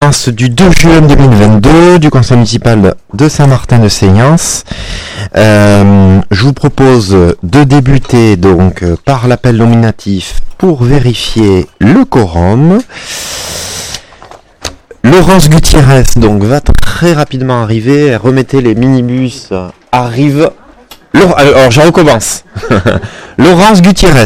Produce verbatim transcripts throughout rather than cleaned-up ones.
séance du deux juin deux mille vingt-deux du conseil municipal de Saint-Martin-de-Séance. Euh, je vous propose de débuter donc par l'appel nominatif pour vérifier le quorum. Laurence Gutiérrez donc va très rapidement arriver. Remettez les minibus, arrive. Alors, alors je recommence. Laurence Gutiérrez.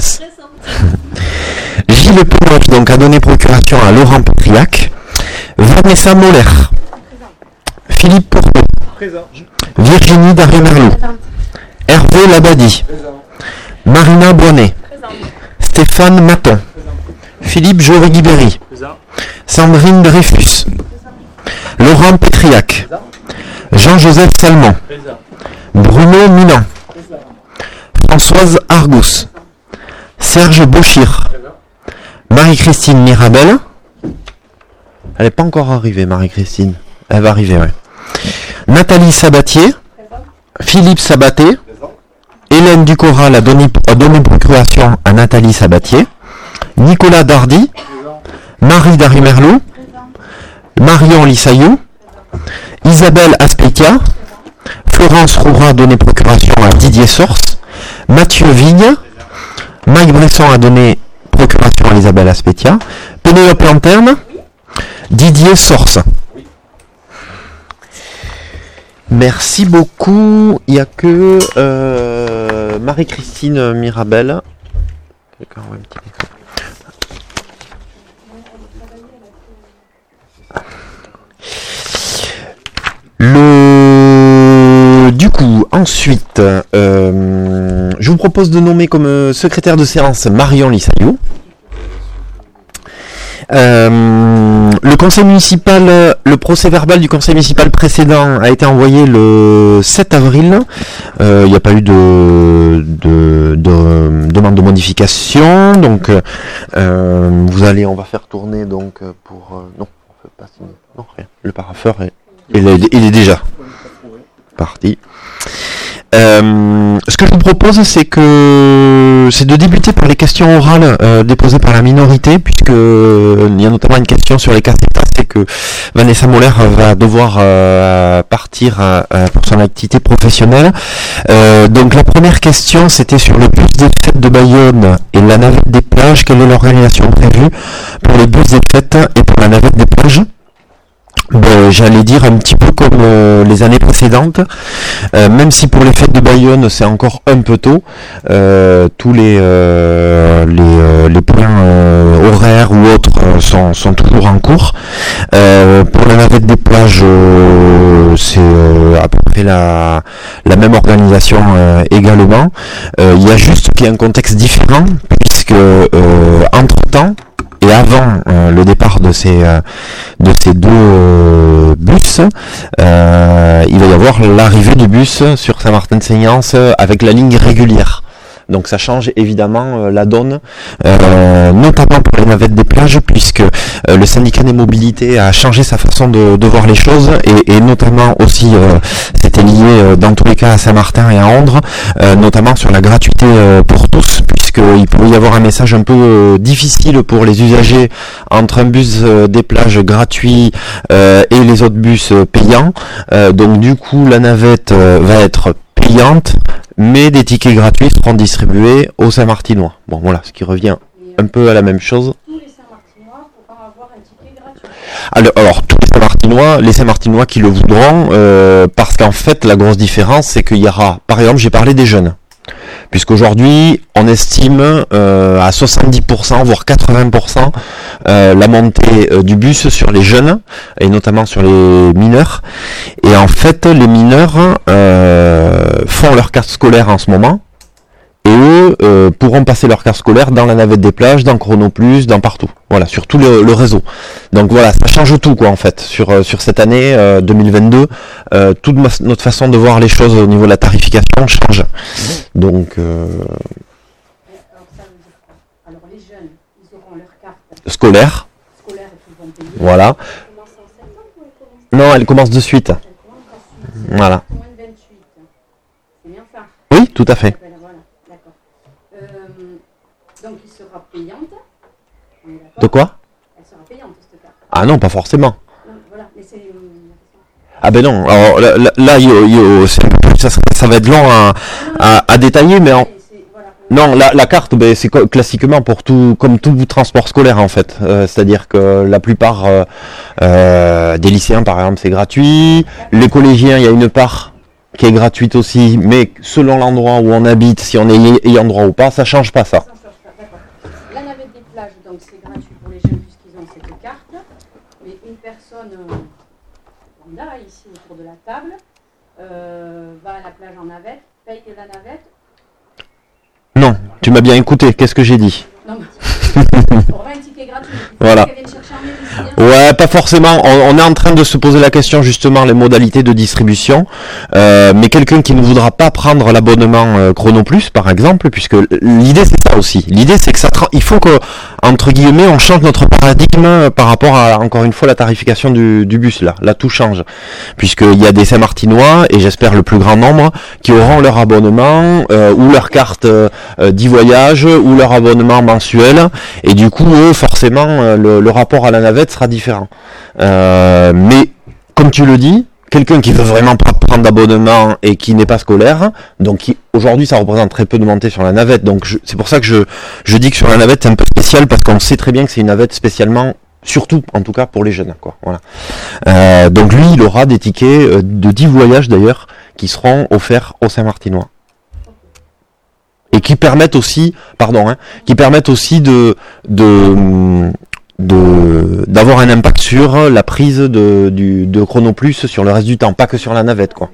Gilles Peloche donc a donné procuration à Laurent Patriac. Vanessa Moller. Philippe Pourneau. Virginie Darrieux-Merlot. Hervé Labadie. Marina Bonnet. Stéphane Maton. Philippe Jory-Guibéry. Sandrine Dreyfus. Laurent Pétriac. Jean-Joseph Salmon. Bruno Milan. Françoise Argous. Serge Bauchir. Marie-Christine Mirabel. Elle n'est pas encore arrivée, Marie-Christine. Elle va arriver, ouais. Nathalie Sabatier. Philippe Sabaté. Hélène Ducoral a donné, a donné procuration à Nathalie Sabatier. Nicolas Dardy. Marie Darrieux-Merlot. Marion Lissaillou. Isabelle Aspétia. Florence Roura a donné procuration à Didier Source. Mathieu Vigne. Mike Bresson a donné procuration à Isabelle Aspétia. Pénélope Lanterne. Didier Source. Merci beaucoup. Il n'y a que euh, Marie-Christine Mirabel. Le... Du coup, ensuite, euh, je vous propose de nommer comme secrétaire de séance Marion Lissaillou. Euh, le conseil municipal, le procès verbal du conseil municipal précédent a été envoyé le sept avril. Euh, il n'y a pas eu de, de, de demande de modification, donc euh, vous allez, on va faire tourner donc pour euh, non, on peut pas signer, non rien. Le parapheur est, il est, il est déjà parti. Euh, ce que je vous propose, c'est que c'est de débuter par les questions orales euh, déposées par la minorité, puisque euh, il y a notamment une question sur les casse-états, c'est que Vanessa Moller va devoir euh, partir euh, pour son activité professionnelle. Euh, donc la première question, c'était sur le bus des fêtes de Bayonne et la navette des plages. Quelle est l'organisation prévue pour les bus des fêtes et pour la navette des plages? Ben, j'allais dire un petit peu comme euh, les années précédentes, euh, même si pour les fêtes de Bayonne c'est encore un peu tôt, euh, tous les euh, les, euh, les points euh, horaires ou autres euh, sont, sont toujours en cours. Euh, pour la navette des plages, euh, c'est euh, à peu près la, la même organisation euh, également. Euh, il y a juste qu'il y a un contexte différent, puisque euh, entre-temps, et avant euh, le départ de ces euh, de ces deux euh, bus, euh, il va y avoir l'arrivée du bus sur Saint-Martin-de-Séance avec la ligne régulière. Donc ça change évidemment euh, la donne, euh, notamment pour les navettes des plages, puisque euh, le syndicat des mobilités a changé sa façon de, de voir les choses, et, et notamment aussi, euh, c'était lié euh, dans tous les cas à Saint-Martin et à Ondres, euh, notamment sur la gratuité euh, pour tous, puisqu'il pourrait y avoir un message un peu euh, difficile pour les usagers entre un bus euh, des plages gratuit euh, et les autres bus euh, payants. Euh, donc du coup, la navette euh, va être payante, mais des tickets gratuits seront distribués aux Saint-Martinois. Bon, voilà, ce qui revient un peu à la même chose. Tous les Saint-Martinois pourront avoir un ticket gratuit. Alors, alors tous les Saint-Martinois, les Saint-Martinois qui le voudront, euh, parce qu'en fait, la grosse différence, c'est qu'il y aura, par exemple, j'ai parlé des jeunes. Puisqu'aujourd'hui, on estime euh, à soixante-dix pour cent, voire quatre-vingts pour cent, euh, la montée euh, du bus sur les jeunes, et notamment sur les mineurs. Et en fait, les mineurs euh, font leur carte scolaire en ce moment, et eux euh, pourront passer leur carte scolaire dans la navette des plages, dans Chronoplus, dans partout. Voilà, sur tout le, le réseau. Donc voilà, ça change tout quoi en fait sur euh, sur cette année euh, deux mille vingt-deux. Euh, toute ma, notre façon de voir les choses au niveau de la tarification change. Donc euh... alors, ça veut dire quoi? Alors les jeunes, ils auront leur carte scolaire. Scolaire et qu'ils vont payer. Voilà. Elle commence en septembre ou elle commence? Non, elle commence de suite. Elle commence de suite. Voilà. Moins de vingt-huit. C'est bien ça? Oui, tout à fait. Donc, il sera payante. De quoi? Elle sera payante, cette carte. Ah non, pas forcément. Non, Ah ben non, alors là, là, là, il y a- il y a- c'est un peu plus- ça, ça va être long à, à, à détailler, mais en, non, la, la carte, ben, c'est co- classiquement pour tout, comme tout transport scolaire en fait. Euh, c'est-à-dire que la plupart euh, euh, des lycéens, par exemple, c'est gratuit. Les collégiens, il y a une part qui est gratuite aussi, mais selon l'endroit où on habite, si on est y- ayant droit ou pas, ça change pas ça. Ça ne change pas, d'accord. La navette des plages, donc c'est gratuit pour les jeunes puisqu'ils ont cette carte. Mais une personne euh, lambda, ici autour de la table, euh, va à la plage en navette, paye la navette. Non, tu m'as bien écouté. Qu'est-ce que j'ai dit? Non, mais on aura un ticket gratuit. Voilà. Qu'elle vienne chercher en mairie, c'est bien. Ouais, pas forcément. On, on est en train de se poser la question justement les modalités de distribution. Euh, mais quelqu'un qui ne voudra pas prendre l'abonnement euh, Chrono Plus, par exemple, puisque l'idée c'est ça aussi. L'idée c'est que ça, tra- il faut que entre guillemets on change notre paradigme par rapport à encore une fois la tarification du, du bus. Là, là tout change, puisqu'il y a des Saint-Martinois et j'espère le plus grand nombre qui auront leur abonnement euh, ou leur carte euh, d'e-voyage ou leur abonnement mensuel. Et du coup, eux, forcément, euh, le, le rapport à la navette sera différent. Euh, mais, comme tu le dis, quelqu'un qui veut vraiment pas prendre d'abonnement et qui n'est pas scolaire, donc qui, aujourd'hui, ça représente très peu de montée sur la navette. Donc, je- c'est pour ça que je, je dis que sur la navette, c'est un peu spécial parce qu'on sait très bien que c'est une navette spécialement, surtout, en tout cas, pour les jeunes, quoi. Voilà. Euh, donc, lui, il aura des tickets euh, de dix voyages, d'ailleurs, qui seront offerts aux Saint-Martinois. Et qui permettent aussi, pardon, hein, qui permettent aussi de, de, de, d'avoir un impact sur la prise de, du, de Chrono Plus sur le reste du temps, pas que sur la navette, quoi.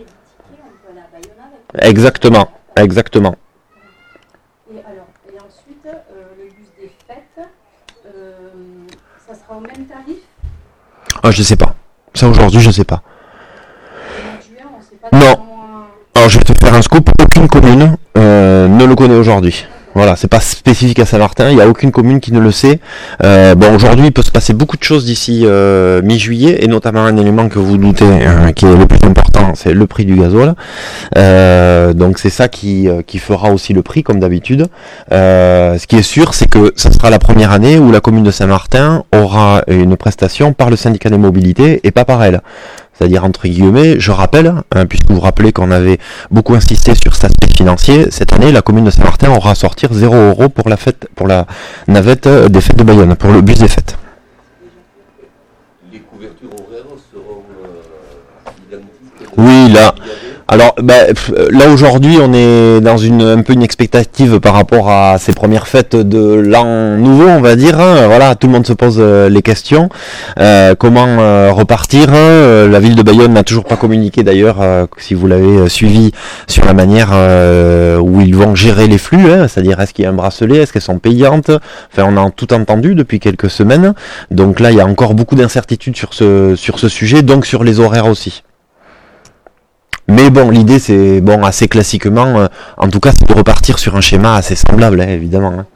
Exactement, exactement. Et alors, et ensuite, euh, le bus des fêtes, euh, ça sera au même tarif. Ah, je sais pas. Ça, aujourd'hui, je sais pas. Le mois de juin, on ne sait pas Non. comment, euh, Alors, je vais te faire un scoop. Aucune commune euh, ne le connaît aujourd'hui. Voilà, c'est pas spécifique à Saint-Martin, il n'y a aucune commune qui ne le sait. Euh, bon, aujourd'hui, il peut se passer beaucoup de choses d'ici euh, mi-juillet, et notamment un élément que vous doutez, euh, qui est le plus important, c'est le prix du gasoil. Euh, donc c'est ça qui, euh, qui fera aussi le prix, comme d'habitude. Euh, ce qui est sûr, c'est que ça sera la première année où la commune de Saint-Martin aura une prestation par le syndicat des mobilités et pas par elle. C'est-à-dire, entre guillemets, je rappelle, hein, puisque vous vous rappelez qu'on avait beaucoup insisté sur cet aspect financier, cette année, la commune de Saint-Martin aura à sortir zéro euro pour la fête, pour la navette des fêtes de Bayonne, pour le bus des fêtes. Les couvertures horaires seront euh, identiques. Oui, là. Alors, bah, pff, là aujourd'hui, on est dans une un peu une expectative par rapport à ces premières fêtes de l'an nouveau, on va dire. Hein. Voilà, tout le monde se pose euh, les questions. Euh, comment euh, repartir euh, La ville de Bayonne n'a toujours pas communiqué d'ailleurs, euh, si vous l'avez euh, suivi, sur la manière euh, où ils vont gérer les flux. Hein, c'est-à-dire, est-ce qu'il y a un bracelet, est-ce qu'elles sont payantes? Enfin, on a tout entendu depuis quelques semaines. Donc là, il y a encore beaucoup d'incertitudes sur ce sur ce sujet, donc sur les horaires aussi. Mais bon, l'idée c'est, bon, assez classiquement, euh, en tout cas, c'est de repartir sur un schéma assez semblable, hein, évidemment. Hein.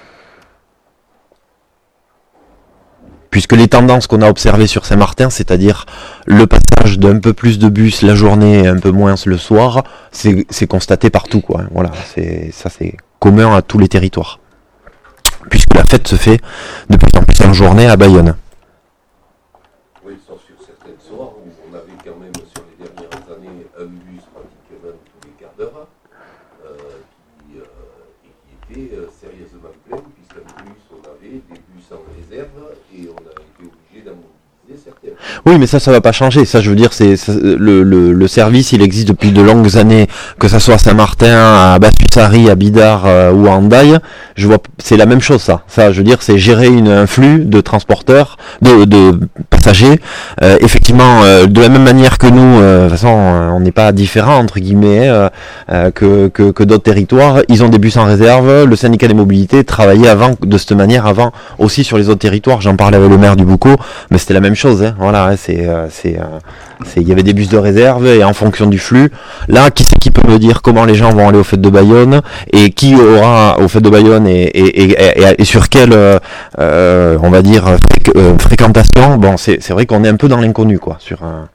Puisque les tendances qu'on a observées sur Saint-Martin, c'est-à-dire le passage d'un peu plus de bus la journée et un peu moins le soir, c'est, c'est constaté partout, quoi. Hein. Voilà, c'est, ça c'est commun à tous les territoires. Puisque la fête se fait de plus en plus en journée à Bayonne. Oui, sauf sur certaines soirs où on avait quand même sur les dernières années un bus pratiquement tous les quarts d'heure euh, qui, euh, et qui était euh, sérieusement plein puisqu'en plus on avait des bus en réserve et on a été obligé d'en mobiliser certains. Oui, mais ça, ça va pas changer. Ça, je veux dire, c'est, c'est- le, le, le service, il existe depuis de longues années, que ça soit à Saint-Martin, à Bassussari, à Bidart euh, ou à Hendaye. Je vois, c'est la même chose, ça. Ça, je veux dire, c'est gérer une, un flux de transporteurs, de, de passagers. Euh, effectivement, euh, de la même manière que nous, euh, de toute façon, euh, on n'est pas différent entre guillemets euh, euh, que, que, que d'autres territoires. Ils ont des bus en réserve. Le syndicat des mobilités travaillait avant de cette manière, avant aussi sur les autres territoires. J'en parlais avec le maire du Boucau, mais c'était la même chose. Hein. Voilà, hein, c'est, euh, c'est, euh, c'est, il y avait des bus de réserve et en fonction du flux. Là, qui c'est qui peut me dire comment les gens vont aller aux fêtes de Bayonne et qui aura aux fêtes de Bayonne et, et, et, et, et sur quelle, euh, euh, on va dire, fréq- euh, fréquentation. Bon, c'est, c'est vrai qu'on est un peu dans l'inconnu, quoi, sur un.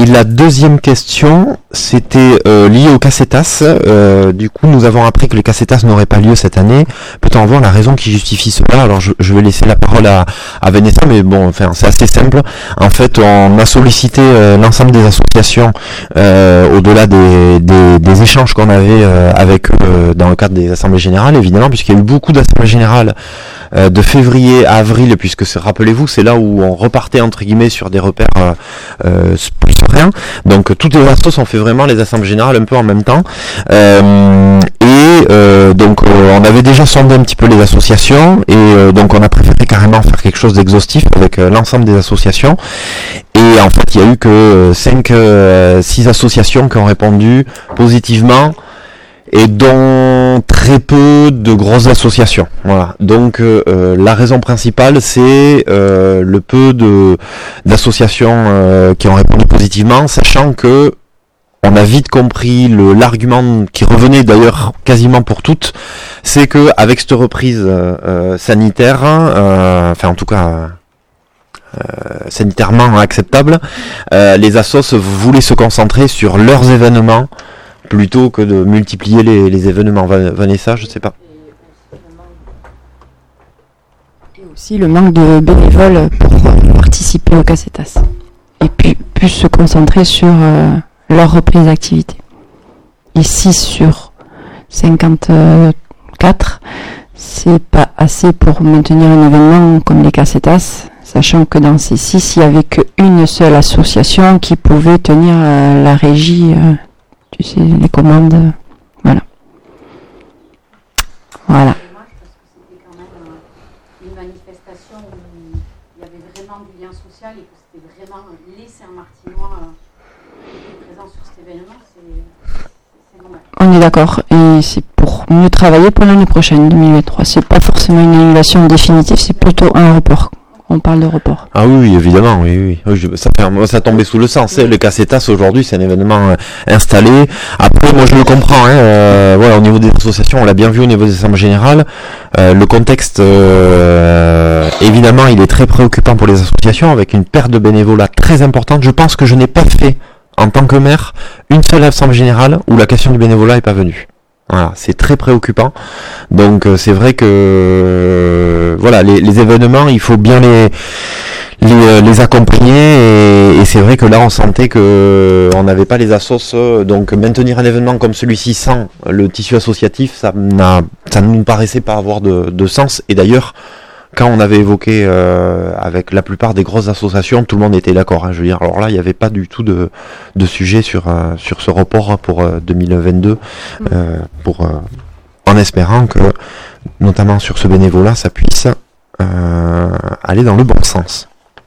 Et la deuxième question, c'était euh, lié au Cacetas. Euh, du coup, nous avons appris que les Cacetas n'auraient pas lieu cette année. Peut-on avoir la raison qui justifie cela? Alors, je, je vais laisser la parole à, à Vanessa, mais bon, enfin, c'est assez simple. En fait, on a sollicité euh, l'ensemble des associations euh, au-delà des, des, des échanges qu'on avait euh, avec eux euh, dans le cadre des assemblées générales, évidemment, puisqu'il y a eu beaucoup d'assemblées générales euh, de février à avril, puisque c'est, rappelez-vous, c'est là où on repartait entre guillemets sur des repères euh, euh, plus sereins. Donc toutes les assos ont fait vraiment les assemblées générales un peu en même temps. Euh, et euh, donc euh, on avait déjà sondé un petit peu les associations et euh, donc on a préféré carrément faire quelque chose d'exhaustif avec euh, l'ensemble des associations. Et en fait, il y a eu que cinq, six associations qui ont répondu positivement, et dont très peu de grosses associations. Voilà. Donc euh, la raison principale, c'est euh, le peu de d'associations euh, qui ont répondu positivement, sachant que on a vite compris le l'argument qui revenait d'ailleurs quasiment pour toutes, c'est que avec cette reprise euh, sanitaire, euh, enfin en tout cas Euh, sanitairement acceptable, euh, les assos voulaient se concentrer sur leurs événements plutôt que de multiplier les, les événements. Vanessa, je sais pas. Et aussi le manque de bénévoles pour participer au Cacetas et puis plus se concentrer sur euh, leur reprise d'activité. Et six sur cinquante-quatre, c'est pas assez pour maintenir un événement comme les Cacetas, sachant que dans ces six, il n'y avait qu'une seule association qui pouvait tenir euh, la régie, euh, tu sais, les commandes, euh, voilà. Voilà. C'est dommage parce que c'était quand même euh, une manifestation où il y avait vraiment du lien social et que c'était vraiment les Saint-Martinois euh, qui étaient présents sur cet événement. C'est, c'est dommage. On est d'accord, et c'est pour mieux travailler pour l'année prochaine, deux mille vingt-trois. C'est pas forcément une annulation définitive, c'est plutôt un report. On parle de report. Ah oui, oui, évidemment, oui, oui. oui je, ça, fait, ça tombait sous le sens. Oui. Le Cacetas aujourd'hui, c'est un événement euh, installé. Après, moi, je le comprends. Hein, euh, voilà, au niveau des associations, on l'a bien vu au niveau des assemblées générales. Euh, le contexte, euh, évidemment, il est très préoccupant pour les associations, avec une perte de bénévolat très importante. Je pense que je n'ai pas fait, en tant que maire, une seule assemblée générale où la question du bénévolat n'est pas venue. Voilà, c'est très préoccupant. Donc euh, c'est vrai que euh, voilà, les, les événements, il faut bien les les, les accompagner et, et c'est vrai que là on sentait que on n'avait pas les assos, donc maintenir un événement comme celui-ci sans le tissu associatif, ça n'a ça ne nous paraissait pas avoir de, de sens. Et d'ailleurs, quand on avait évoqué euh, avec la plupart des grosses associations, tout le monde était d'accord. Hein, je veux dire, alors là, il n'y avait pas du tout de, de sujet sur euh, sur ce report pour euh, deux mille vingt-deux, euh, pour euh, en espérant que, notamment sur ce bénévolat, ça puisse euh, aller dans le bon sens.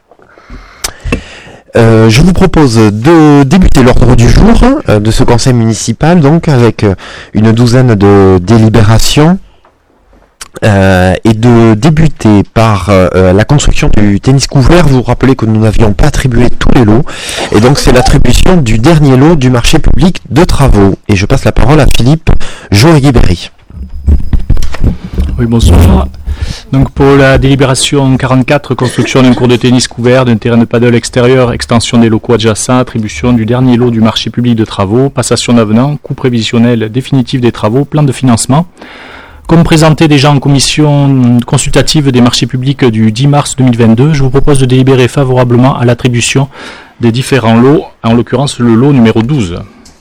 Euh, je vous propose de débuter l'ordre du jour euh, de ce conseil municipal, donc avec une douzaine de délibérations. Euh, et de débuter par euh, la construction du tennis couvert. Vous vous rappelez que nous n'avions pas attribué tous les lots, et donc c'est l'attribution du dernier lot du marché public de travaux. Et je passe la parole à Philippe Joëguibéry. Oui, bonsoir. Donc pour la délibération quarante-quatre, construction d'un court de tennis couvert, d'un terrain de paddle extérieur, extension des locaux adjacents, attribution du dernier lot du marché public de travaux, passation d'avenant, coût prévisionnel définitif des travaux, plan de financement. Comme présenté déjà en commission consultative des marchés publics du dix mars deux mille vingt-deux, je vous propose de délibérer favorablement à l'attribution des différents lots, en l'occurrence le lot numéro douze.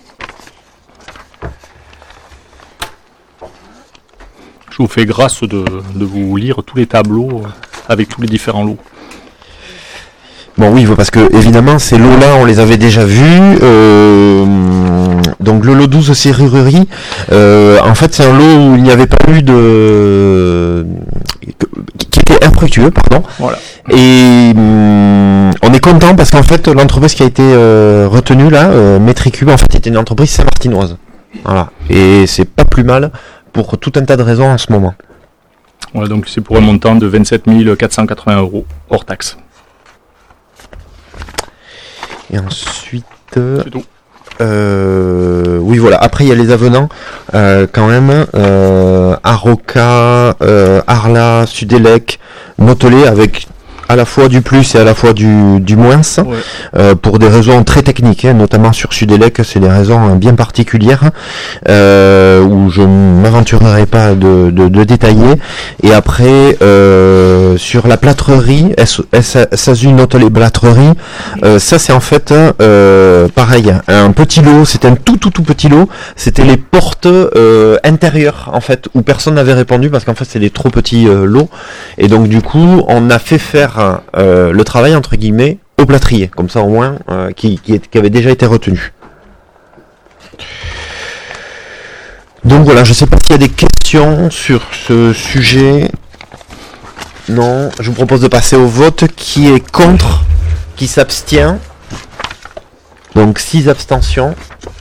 Je vous fais grâce de, de vous lire tous les tableaux avec tous les différents lots. Bon oui, parce que évidemment ces lots-là, on les avait déjà vus. Euh, donc le lot douze serrurerie, euh, en fait c'est un lot où il n'y avait pas eu de... qui était infructueux, pardon. Voilà. Et hum, on est content parce qu'en fait l'entreprise qui a été euh, retenue là, euh, Métricube, en fait était une entreprise saint-martinoise. Voilà. Et c'est pas plus mal pour tout un tas de raisons en ce moment. Voilà, donc c'est pour un montant de vingt-sept mille quatre cent quatre-vingts euros hors taxe. Et ensuite, c'est tout. Euh, oui voilà, après il y a les avenants euh, quand même, euh, Aroca, euh, Arla, Sudelec, Motelet avec à la fois du plus et à la fois du, du moins, ouais. euh, pour des raisons très techniques, hein, notamment sur Sudelec, c'est des raisons bien particulières, euh, où je ne m'aventurerai pas de, de, de détailler. Et après, euh, sur la plâtrerie, S A S U note les plâtreries, euh, ça c'est en fait, euh, pareil, un petit lot, c'était un tout tout tout petit lot, c'était les portes euh, intérieures, en fait, où personne n'avait répondu, parce qu'en fait c'est des trop petits euh, lots, et donc du coup, on a fait faire Euh, le travail entre guillemets au plâtrier, comme ça au moins euh, qui, qui, qui avait déjà été retenu. Donc voilà, je sais pas s'il y a des questions sur ce sujet. Non, je vous propose de passer au vote. Qui est contre, qui s'abstient. Donc six abstentions.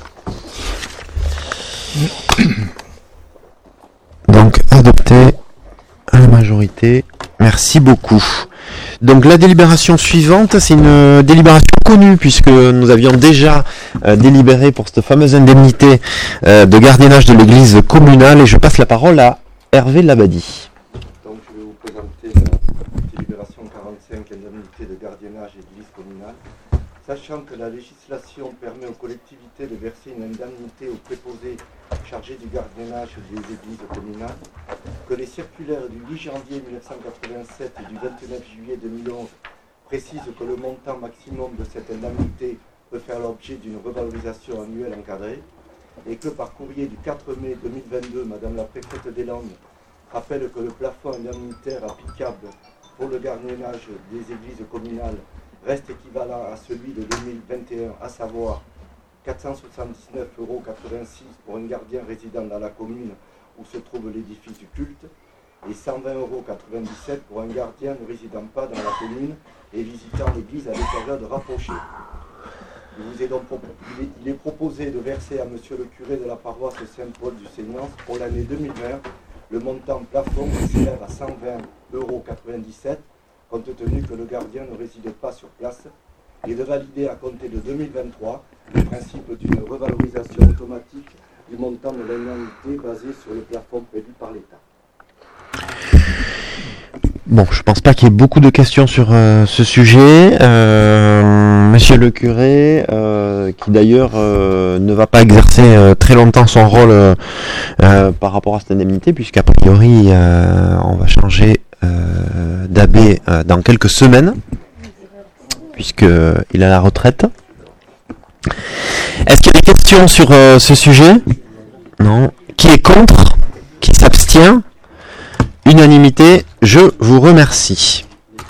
Donc adopté à la majorité. Merci beaucoup. Donc la délibération suivante, c'est une délibération connue puisque nous avions déjà euh, délibéré pour cette fameuse indemnité euh, de gardiennage de l'église communale, et je passe la parole à Hervé Labadie. Donc je vais vous présenter la délibération quarante-cinq, indemnité de gardiennage et d'église communale. Sachant que la législation permet aux collectivités de verser une indemnité aux préposés chargés du gardiennage des églises communales, que les circulaires du huit janvier mille neuf cent quatre-vingt-sept et du vingt-neuf juillet deux mille onze précisent que le montant maximum de cette indemnité peut faire l'objet d'une revalorisation annuelle encadrée, et que par courrier du quatre mai deux mille vingt-deux, Madame la préfète des Landes rappelle que le plafond indemnitaire applicable pour le gardiennage des églises communales reste équivalent à celui de deux mille vingt et un, à savoir quatre cent soixante-dix-neuf euros quatre-vingt-six pour un gardien résidant dans la commune où se trouve l'édifice du culte, et cent vingt euros quatre-vingt-dix-sept pour un gardien ne résidant pas dans la commune et visitant l'église à des périodes rapprochées. Il, vous est donc propos... il, est... il est proposé de verser à monsieur le curé de la paroisse Saint-Paul du Seigneur pour l'année deux mille vingt le montant plafond qui s'élève à cent vingt euros quatre-vingt-dix-sept, compte tenu que le gardien ne réside pas sur place, et de valider à compter de deux mille vingt-trois le principe d'une revalorisation automatique du montant de l'indemnité basé sur le plafond prévu par l'État. Bon, je pense pas qu'il y ait beaucoup de questions sur euh, ce sujet. Euh, monsieur le curé, euh, qui d'ailleurs euh, ne va pas exercer euh, très longtemps son rôle euh, euh, par rapport à cette indemnité, puisqu'a priori euh, on va changer euh, d'abbé euh, dans quelques semaines, puisqu'il a la retraite. Est-ce qu'il y a des questions sur euh, ce sujet ? Non. Qui est contre ? Qui s'abstient ? Unanimité, je vous remercie.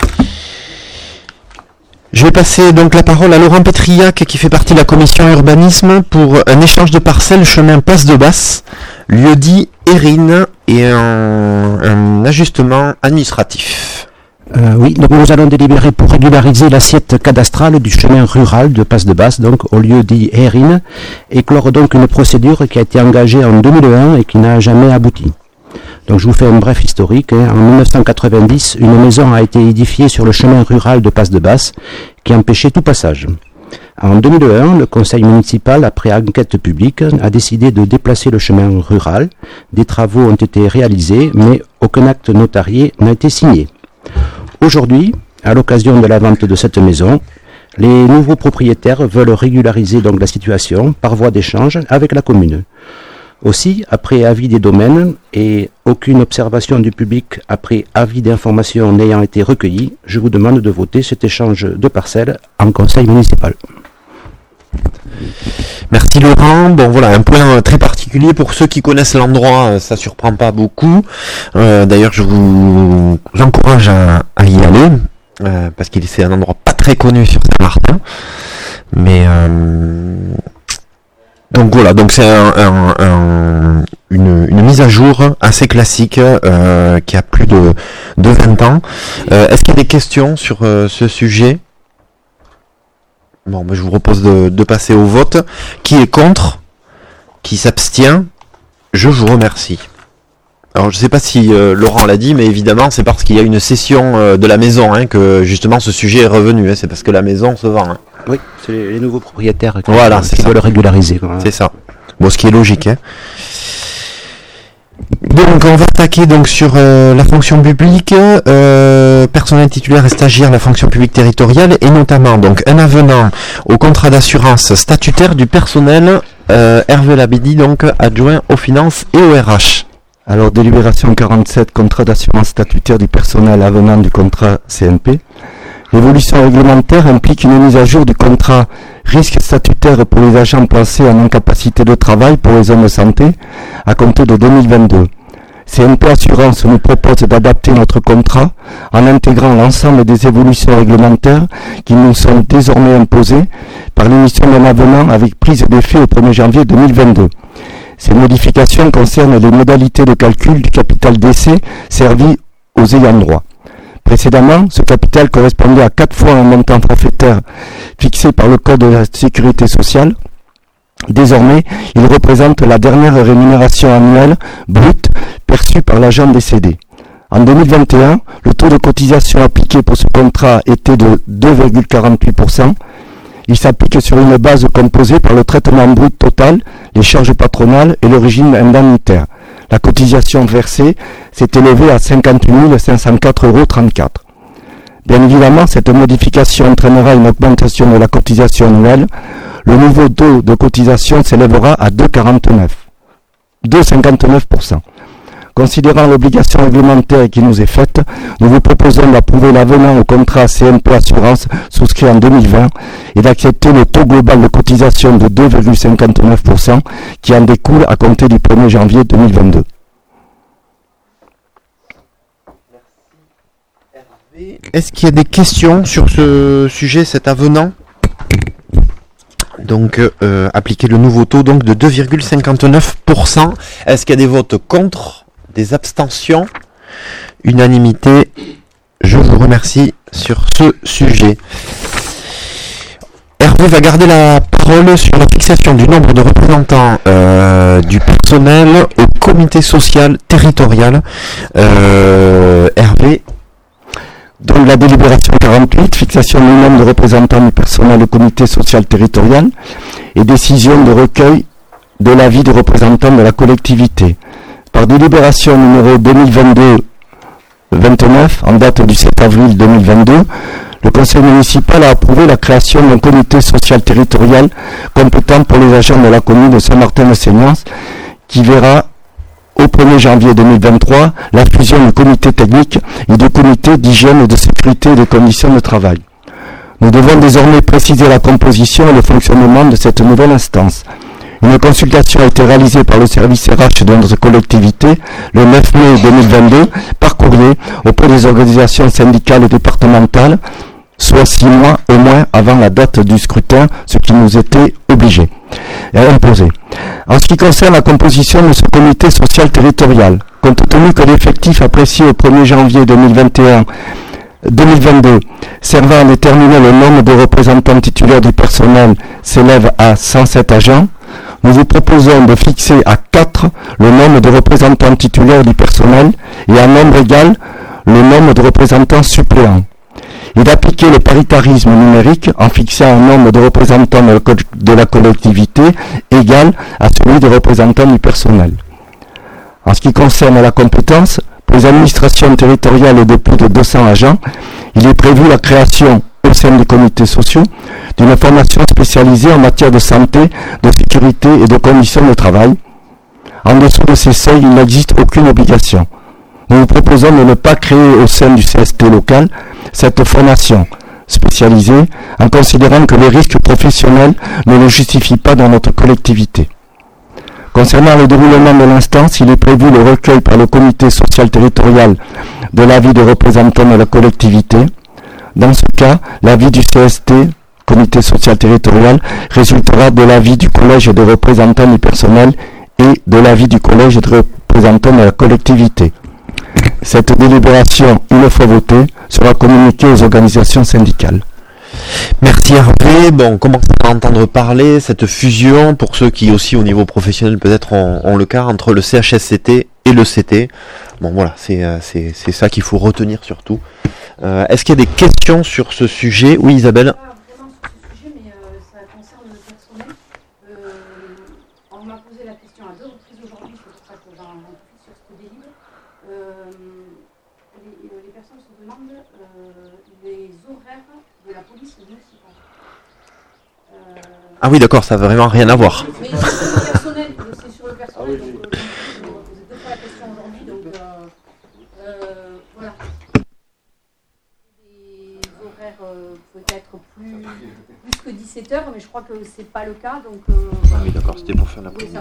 Je vais passer donc la parole à Laurent Pétriac, qui fait partie de la commission urbanisme, pour un échange de parcelles chemin Passe de Basse, lieu dit Hérine, et un, un ajustement administratif. Euh, oui, donc nous allons délibérer pour régulariser l'assiette cadastrale du chemin rural de Passe de Basse, donc au lieu dit Hérine, et clore donc une procédure qui a été engagée en deux mille un et qui n'a jamais abouti. Donc je vous fais un bref historique. Hein. En mille neuf cent quatre-vingt-dix, une maison a été édifiée sur le chemin rural de Passe de Basse qui empêchait tout passage. En deux mille un, le conseil municipal, après enquête publique, a décidé de déplacer le chemin rural. Des travaux ont été réalisés, mais aucun acte notarié n'a été signé. Aujourd'hui, à l'occasion de la vente de cette maison, les nouveaux propriétaires veulent régulariser donc la situation par voie d'échange avec la commune. Aussi, après avis des domaines et aucune observation du public après avis d'information n'ayant été recueilli, je vous demande de voter cet échange de parcelles en conseil municipal. Merci Laurent. Bon voilà, un point très particulier pour ceux qui connaissent l'endroit, ça surprend pas beaucoup. Euh, d'ailleurs, je vous j'encourage à, à y aller euh, parce qu'il c'est un endroit pas très connu sur Saint-Martin, mais euh, donc voilà, donc c'est un, un, un, une, une mise à jour assez classique euh, qui a plus de, de vingt ans. Euh, est-ce qu'il y a des questions sur euh, ce sujet ? Bon, ben je vous propose de, de passer au vote. Qui est contre ? Qui s'abstient ? Je vous remercie. Alors je ne sais pas si euh, Laurent l'a dit, mais évidemment c'est parce qu'il y a une cession euh, de la maison hein, que justement ce sujet est revenu. Hein, c'est parce que la maison se vend. Hein. Oui, c'est les, les nouveaux propriétaires qui, voilà, qui veulent régulariser. Quoi. C'est ça. Bon, ce qui est logique. Hein. Donc on va attaquer donc sur euh, la fonction publique, euh, personnel titulaire et stagiaire, la fonction publique territoriale, et notamment donc un avenant au contrat d'assurance statutaire du personnel. euh, Hervé Labidi, donc adjoint aux finances et au R H. Alors, délibération quarante-sept, contrat d'assurance statutaire du personnel avenant du contrat C N P. L'évolution réglementaire implique une mise à jour du contrat risque statutaire pour les agents placés en incapacité de travail pour les zones de santé à compter de deux mille vingt-deux. C N P Assurance nous propose d'adapter notre contrat en intégrant l'ensemble des évolutions réglementaires qui nous sont désormais imposées par l'émission d'un avenant avec prise d'effet au premier janvier deux mille vingt-deux. Ces modifications concernent les modalités de calcul du capital décès servi aux ayants droit. Précédemment, ce capital correspondait à quatre fois un montant forfaitaire fixé par le Code de la Sécurité sociale. Désormais, il représente la dernière rémunération annuelle brute perçue par l'agent décédé. En deux mille vingt et un, le taux de cotisation appliqué pour ce contrat était de deux virgule quarante-huit pour cent. Il s'applique sur une base composée par le traitement brut total, les charges patronales et le régime indemnitaire. La cotisation versée s'est élevée à cinquante-huit mille cinq cent quatre euros trente-quatre. Bien évidemment, cette modification entraînera une augmentation de la cotisation annuelle. Le nouveau taux de cotisation s'élèvera à deux virgule quarante-neuf, deux virgule cinquante-neuf pour cent. Considérant l'obligation réglementaire qui nous est faite, nous vous proposons d'approuver l'avenant au contrat C N P Assurance souscrit en deux mille vingt et d'accepter le taux global de cotisation de deux virgule cinquante-neuf pour cent qui en découle à compter du premier janvier deux mille vingt-deux. Est-ce qu'il y a des questions sur ce sujet, cet avenant? Donc euh, appliquer le nouveau taux donc de deux virgule cinquante-neuf pour cent. Est-ce qu'il y a des votes contre? Des abstentions? Unanimité. Je vous remercie sur ce sujet. Hervé va garder la parole sur la fixation du nombre de représentants euh, du personnel au comité social territorial. Euh, Hervé. Donc la délibération quarante-huit, fixation du nombre de représentants du personnel au comité social territorial et décision de recueil de l'avis des représentants de la collectivité. Par délibération numéro deux mille vingt-deux vingt-neuf, en date du sept avril deux mille vingt-deux, le conseil municipal a approuvé la création d'un comité social territorial compétent pour les agents de la commune de Saint-Martin-de-Seignance qui verra au premier janvier deux mille vingt-trois la fusion du comité technique et du comité d'hygiène, de sécurité et de conditions de travail. Nous devons désormais préciser la composition et le fonctionnement de cette nouvelle instance. Une consultation a été réalisée par le service R H de notre collectivité le neuf mai deux mille vingt-deux par courrier auprès des organisations syndicales et départementales, soit six mois au moins avant la date du scrutin, ce qui nous était obligé et imposé. En ce qui concerne la composition de ce comité social territorial, compte tenu que l'effectif apprécié au premier janvier deux mille vingt et un deux mille vingt-deux servant à déterminer le nombre de représentants titulaires du personnel s'élève à cent sept agents, nous vous proposons de fixer à quatre le nombre de représentants titulaires du personnel et à nombre égal le nombre de représentants suppléants, et d'appliquer le paritarisme numérique en fixant un nombre de représentants de la collectivité égal à celui des représentants du personnel. En ce qui concerne la compétence, pour les administrations territoriales de plus de deux cents agents, il est prévu la création au sein des comités sociaux d'une formation spécialisée en matière de santé, de sécurité et de conditions de travail. En dessous de ces seuils, il n'existe aucune obligation. Nous vous proposons de ne pas créer au sein du C S T local cette formation spécialisée en considérant que les risques professionnels ne le justifient pas dans notre collectivité. Concernant le déroulement de l'instance, il est prévu le recueil par le comité social territorial de l'avis des représentants de la collectivité. Dans ce cas, l'avis du C S T, comité social territorial, résultera de l'avis du collège des représentants du personnel et de l'avis du collège des représentants de la collectivité. Cette délibération, une fois votée, sera communiquée aux organisations syndicales. Merci Hervé. Bon, on commence à entendre parler cette fusion, pour ceux qui aussi au niveau professionnel peut-être ont, ont le cas, entre le C H S C T et le C T. Bon voilà, c'est, c'est, c'est ça qu'il faut retenir surtout. Euh, est-ce qu'il y a des questions sur ce sujet? Oui Isabelle. Pas vraiment sur ce sujet, mais euh, ça concerne le personnel. Euh, on m'a posé la question à deux reprises aujourd'hui, c'est pour ça que j'en profite sur cette les, les personnes se demandent euh, les horaires de la police municipale. Euh, Ah oui, d'accord, ça n'a vraiment rien à voir. Mais c'est sur le personnel, c'est sur le personnel, donc euh, je vous posez deux fois la question aujourd'hui, donc euh, euh, voilà. Des horaires euh, peut-être plus, plus que dix-sept heures, mais je crois que c'est pas le cas, donc euh, Ah oui, d'accord, c'était pour faire la polémique.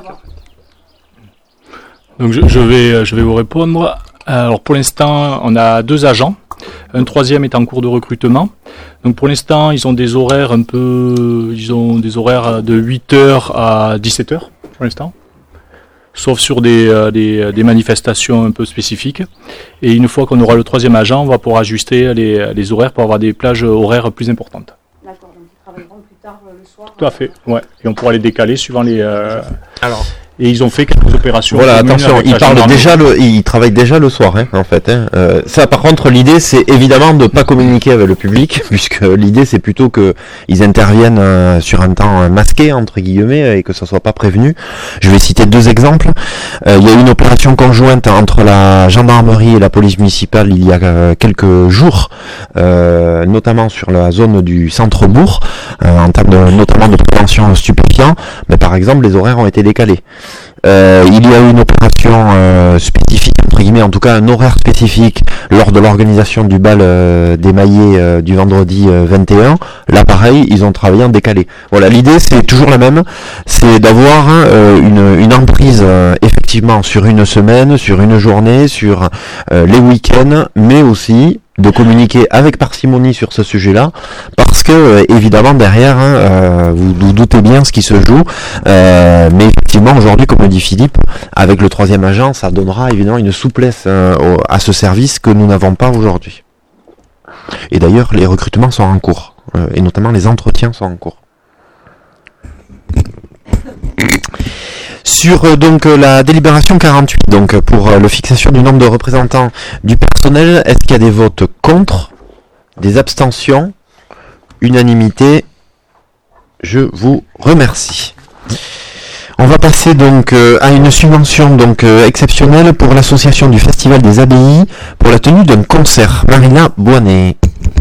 Donc je, je vais je vais vous répondre. Alors pour l'instant, on a deux agents. Un troisième est en cours de recrutement. Donc pour l'instant, ils ont des horaires un peu ils ont des horaires de huit heures à dix-sept heures pour l'instant. Sauf sur des, euh, des, des manifestations un peu spécifiques. Et une fois qu'on aura le troisième agent, on va pouvoir ajuster les, les horaires pour avoir des plages horaires plus importantes. D'accord, donc ils travailleront plus tard euh, le soir. Tout à fait, ouais. Et on pourra les décaler suivant les... Euh... Alors... Et ils ont fait quelques opérations. Voilà, attention, ils parlent déjà le, ils travaillent déjà le soir, hein, en fait. Hein. Euh, ça, par contre, l'idée, c'est évidemment de pas communiquer avec le public, puisque l'idée, c'est plutôt que ils interviennent euh, sur un temps masqué entre guillemets et que ça soit pas prévenu. Je vais citer deux exemples. Euh, il y a eu une opération conjointe entre la gendarmerie et la police municipale il y a euh, quelques jours, euh, notamment sur la zone du centre-bourg, euh, en termes de, notamment de prévention stupéfiant. Mais par exemple, les horaires ont été décalés. Euh, il y a eu une opération euh, spécifique, entre guillemets, en tout cas un horaire spécifique lors de l'organisation du bal euh, des maillets euh, du vendredi euh, vingt et un. Là, pareil, ils ont travaillé en décalé. Voilà, l'idée c'est toujours la même, c'est d'avoir euh, une, une emprise euh, effectivement sur une semaine, sur une journée, sur euh, les week-ends, mais aussi de communiquer avec parcimonie sur ce sujet-là, parce que euh, évidemment derrière, hein, euh, vous vous doutez bien ce qui se joue, euh, mais effectivement aujourd'hui, comme le dit Philippe, avec le troisième agent, ça donnera évidemment une souplesse euh, au, à ce service que nous n'avons pas aujourd'hui. Et d'ailleurs, les recrutements sont en cours, euh, et notamment les entretiens sont en cours. Sur euh, donc euh, la délibération quarante-huit, donc pour euh, la fixation du nombre de représentants du personnel, est-ce qu'il y a des votes contre, des abstentions, unanimité? Je vous remercie. On va passer donc euh, à une subvention donc euh, exceptionnelle pour l'association du Festival des Abbayes pour la tenue d'un concert. Marina Boinet.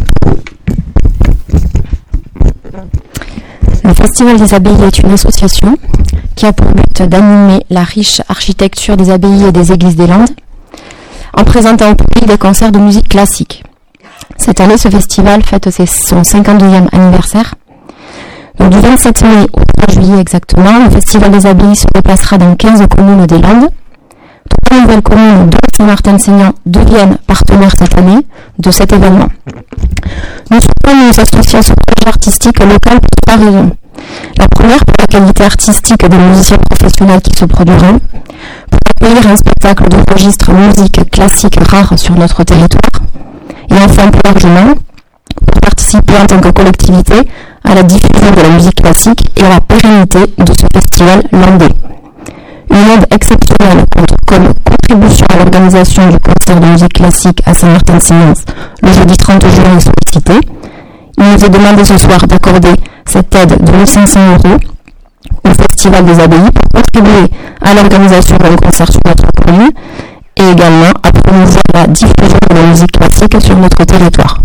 Le Festival des Abbayes est une association qui a pour but d'animer la riche architecture des abbayes et des églises des Landes en présentant au public des concerts de musique classique. Cette année, ce festival fête son cinquante-deuxième anniversaire. Donc, du vingt-sept mai au trois juillet exactement, le Festival des Abbayes se déplacera dans quinze communes des Landes. Trois nouvelles communes, dont Saint-Martin-de-Seignan, deviennent partenaires cette année de cet événement. Nous souhaitons nous associer à ce projet artistique local pour trois raisons. La première, pour la qualité artistique des musiciens professionnels qui se produiront, pour accueillir un spectacle de registre musique classique rare sur notre territoire, et enfin plus largement, pour participer en tant que collectivité à la diffusion de la musique classique et à la pérennité de ce festival landais. Une aide exceptionnelle comme contribution à l'organisation du concert de musique classique à Saint-Martin-de-Seignan le jeudi trente juin est sollicitée. Il nous est demandé ce soir d'accorder cette aide de mille cinq cents euros au Festival des Abbayes pour contribuer à l'organisation d'un concert sur notre commune et également à promouvoir la diffusion de la musique classique sur notre territoire.